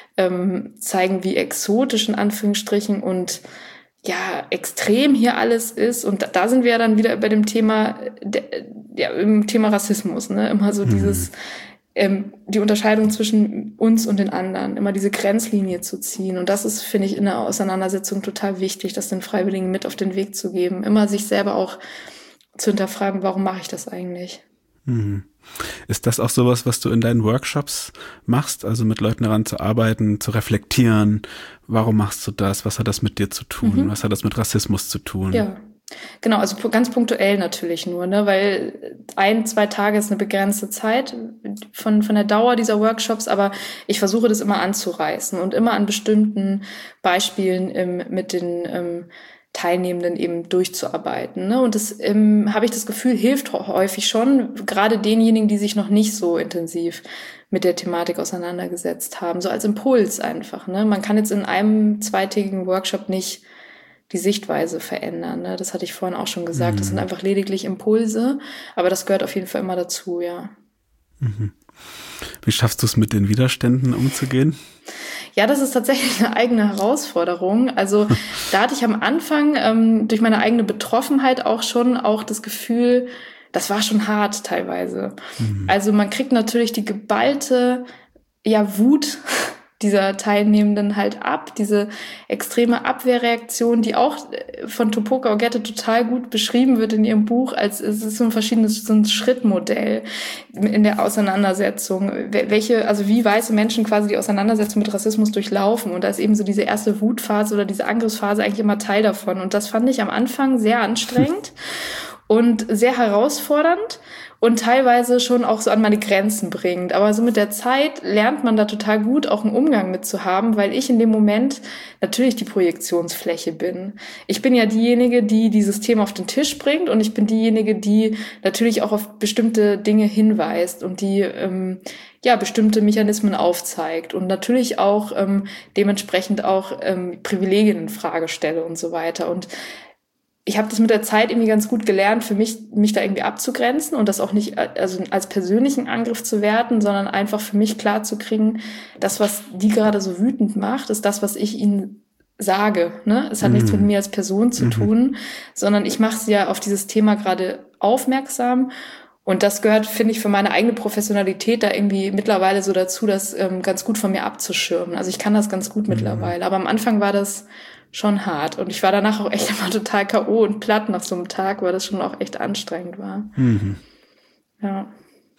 ähm, zeigen, wie exotisch in Anführungsstrichen und ja, extrem hier alles ist. Und da, da sind wir ja dann wieder bei dem Thema, der, ja, im Thema Rassismus, ne? Immer so mhm. dieses, ähm, die Unterscheidung zwischen uns und den anderen, immer diese Grenzlinie zu ziehen. Und das ist, finde ich, in der Auseinandersetzung total wichtig, das den Freiwilligen mit auf den Weg zu geben. Immer sich selber auch zu hinterfragen, warum mache ich das eigentlich? Mhm. Ist das auch sowas, was du in deinen Workshops machst, also mit Leuten daran zu arbeiten, zu reflektieren? Warum machst du das? Was hat das mit dir zu tun? Mhm. Was hat das mit Rassismus zu tun? Ja, genau, also ganz punktuell natürlich nur, ne, weil ein, zwei Tage ist eine begrenzte Zeit von, von der Dauer dieser Workshops, aber ich versuche das immer anzureißen und immer an bestimmten Beispielen ähm, mit den ähm, Teilnehmenden eben durchzuarbeiten. Ne? Und das ähm, habe ich das Gefühl, hilft häufig schon, gerade denjenigen, die sich noch nicht so intensiv mit der Thematik auseinandergesetzt haben, so als Impuls einfach. Ne? Man kann jetzt in einem zweitägigen Workshop nicht die Sichtweise verändern. Ne? Das hatte ich vorhin auch schon gesagt. Mhm. Das sind einfach lediglich Impulse, aber das gehört auf jeden Fall immer dazu, ja. Mhm. Wie schaffst du es, mit den Widerständen umzugehen? Ja, das ist tatsächlich eine eigene Herausforderung. Also da hatte ich am Anfang ähm, durch meine eigene Betroffenheit auch schon auch das Gefühl, das war schon hart teilweise. Mhm. Also man kriegt natürlich die geballte ja, Wut dieser Teilnehmenden halt ab, diese extreme Abwehrreaktion, die auch von Tupoka Ogette total gut beschrieben wird in ihrem Buch, als es ist so ein verschiedenes so ein Schrittmodell in der Auseinandersetzung, welche, also wie weiße Menschen quasi die Auseinandersetzung mit Rassismus durchlaufen, und da ist eben so diese erste Wutphase oder diese Angriffsphase eigentlich immer Teil davon, und das fand ich am Anfang sehr anstrengend und sehr herausfordernd und teilweise schon auch so an meine Grenzen bringend. Aber so mit der Zeit lernt man da total gut auch einen Umgang mit zu haben, weil ich in dem Moment natürlich die Projektionsfläche bin. Ich bin ja diejenige, die dieses Thema auf den Tisch bringt, und ich bin diejenige, die natürlich auch auf bestimmte Dinge hinweist und die ähm, ja bestimmte Mechanismen aufzeigt und natürlich auch ähm, dementsprechend auch ähm, Privilegien in Frage stelle und so weiter. Und ich habe das mit der Zeit irgendwie ganz gut gelernt, für mich, mich da irgendwie abzugrenzen und das auch nicht also als persönlichen Angriff zu werten, sondern einfach für mich klar zu kriegen, das, was die gerade so wütend macht, ist das, was ich ihnen sage. Ne? Es hat mhm. nichts mit mir als Person zu mhm. tun, sondern ich mache sie ja auf dieses Thema gerade aufmerksam. Und das gehört, finde ich, für meine eigene Professionalität da irgendwie mittlerweile so dazu, das ähm, ganz gut von mir abzuschirmen. Also ich kann das ganz gut mhm. mittlerweile. Aber am Anfang war das schon hart. Und ich war danach auch echt immer total K O und platt nach so einem Tag, weil das schon auch echt anstrengend war. Mhm. Ja.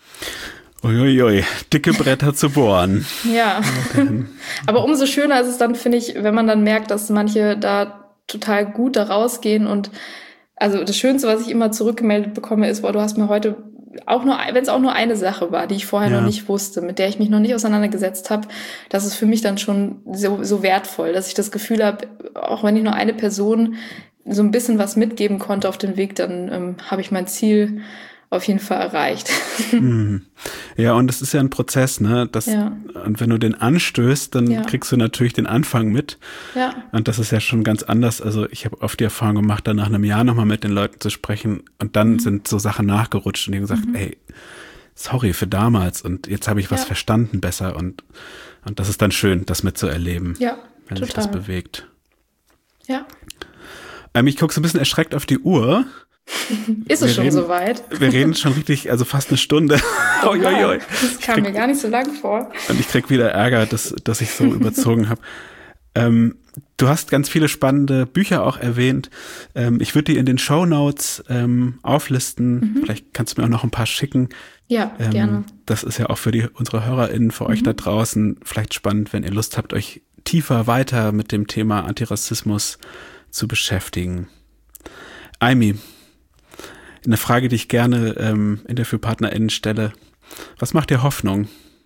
Uiuiui, dicke Bretter zu bohren. Ja. Aber umso schöner ist es dann, finde ich, wenn man dann merkt, dass manche da total gut da rausgehen. Und also das Schönste, was ich immer zurückgemeldet bekomme, ist, boah, du hast mir heute auch nur, wenn es auch nur eine Sache war, die ich vorher ja. noch nicht wusste, mit der ich mich noch nicht auseinandergesetzt habe, das ist für mich dann schon so, so wertvoll, dass ich das Gefühl habe, auch wenn ich nur eine Person so ein bisschen was mitgeben konnte auf den Weg, dann ähm, habe ich mein Ziel auf jeden Fall erreicht. Mhm. Ja, und das ist ja ein Prozess, ne? Das, ja. Und wenn du den anstößt, dann ja. kriegst du natürlich den Anfang mit. Ja. Und das ist ja schon ganz anders. Also ich habe oft die Erfahrung gemacht, dann nach einem Jahr nochmal mit den Leuten zu sprechen, und dann mhm. sind so Sachen nachgerutscht und die haben gesagt, mhm. ey, sorry für damals und jetzt habe ich was ja. verstanden besser und, und das ist dann schön, das mitzuerleben, ja, wenn total. sich das bewegt. Ja. Ähm, ich gucke so ein bisschen erschreckt auf die Uhr. Ist es schon soweit? Wir reden schon richtig, also fast eine Stunde. Oh, oi, oi, oi. Das kam krieg, mir gar nicht so lang vor. Und ich krieg wieder Ärger, dass, dass ich so überzogen habe. Ähm, du hast ganz viele spannende Bücher auch erwähnt. Ähm, ich würde die in den Shownotes ähm, auflisten. Mhm. Vielleicht kannst du mir auch noch ein paar schicken. Ja, ähm, gerne. Das ist ja auch für die unsere HörerInnen, für mhm. euch da draußen vielleicht spannend, wenn ihr Lust habt, euch tiefer weiter mit dem Thema Antirassismus zu beschäftigen. Aimee, eine Frage, die ich gerne ähm, InterviewpartnerInnen stelle. Was macht dir Hoffnung?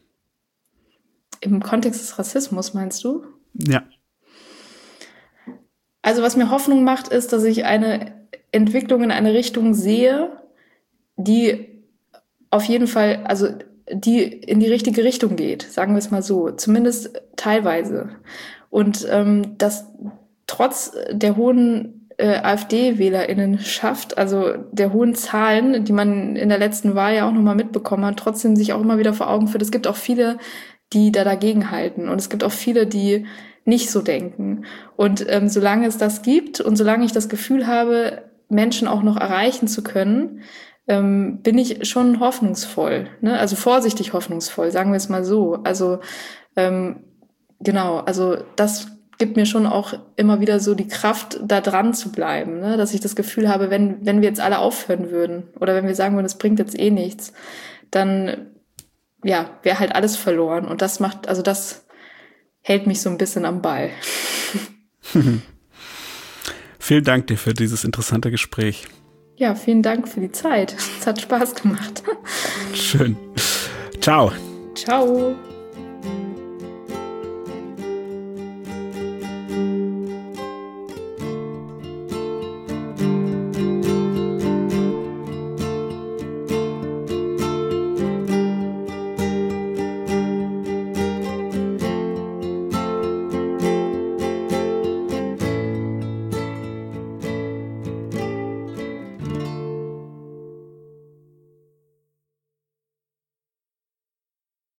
Im Kontext des Rassismus, meinst du? Ja. Also was mir Hoffnung macht, ist, dass ich eine Entwicklung in eine Richtung sehe, die auf jeden Fall, also die in die richtige Richtung geht, sagen wir es mal so, zumindest teilweise. Und ähm, dass trotz der hohen Äh, AfD-WählerInnenschaft, also der hohen Zahlen, die man in der letzten Wahl ja auch nochmal mitbekommen hat, trotzdem sich auch immer wieder vor Augen führt, es gibt auch viele, die da dagegen halten und es gibt auch viele, die nicht so denken. Und ähm, solange es das gibt und solange ich das Gefühl habe, Menschen auch noch erreichen zu können, ähm, bin ich schon hoffnungsvoll, ne? Also vorsichtig hoffnungsvoll, sagen wir es mal so. Also ähm, genau, also das gibt mir schon auch immer wieder so die Kraft, da dran zu bleiben, ne? Dass ich das Gefühl habe, wenn wenn wir jetzt alle aufhören würden oder wenn wir sagen würden, das bringt jetzt eh nichts, dann ja, wäre halt alles verloren. Und das macht, also das hält mich so ein bisschen am Ball. Vielen Dank dir für dieses interessante Gespräch. Ja, vielen Dank für die Zeit. Es hat Spaß gemacht. Schön. Ciao. Ciao.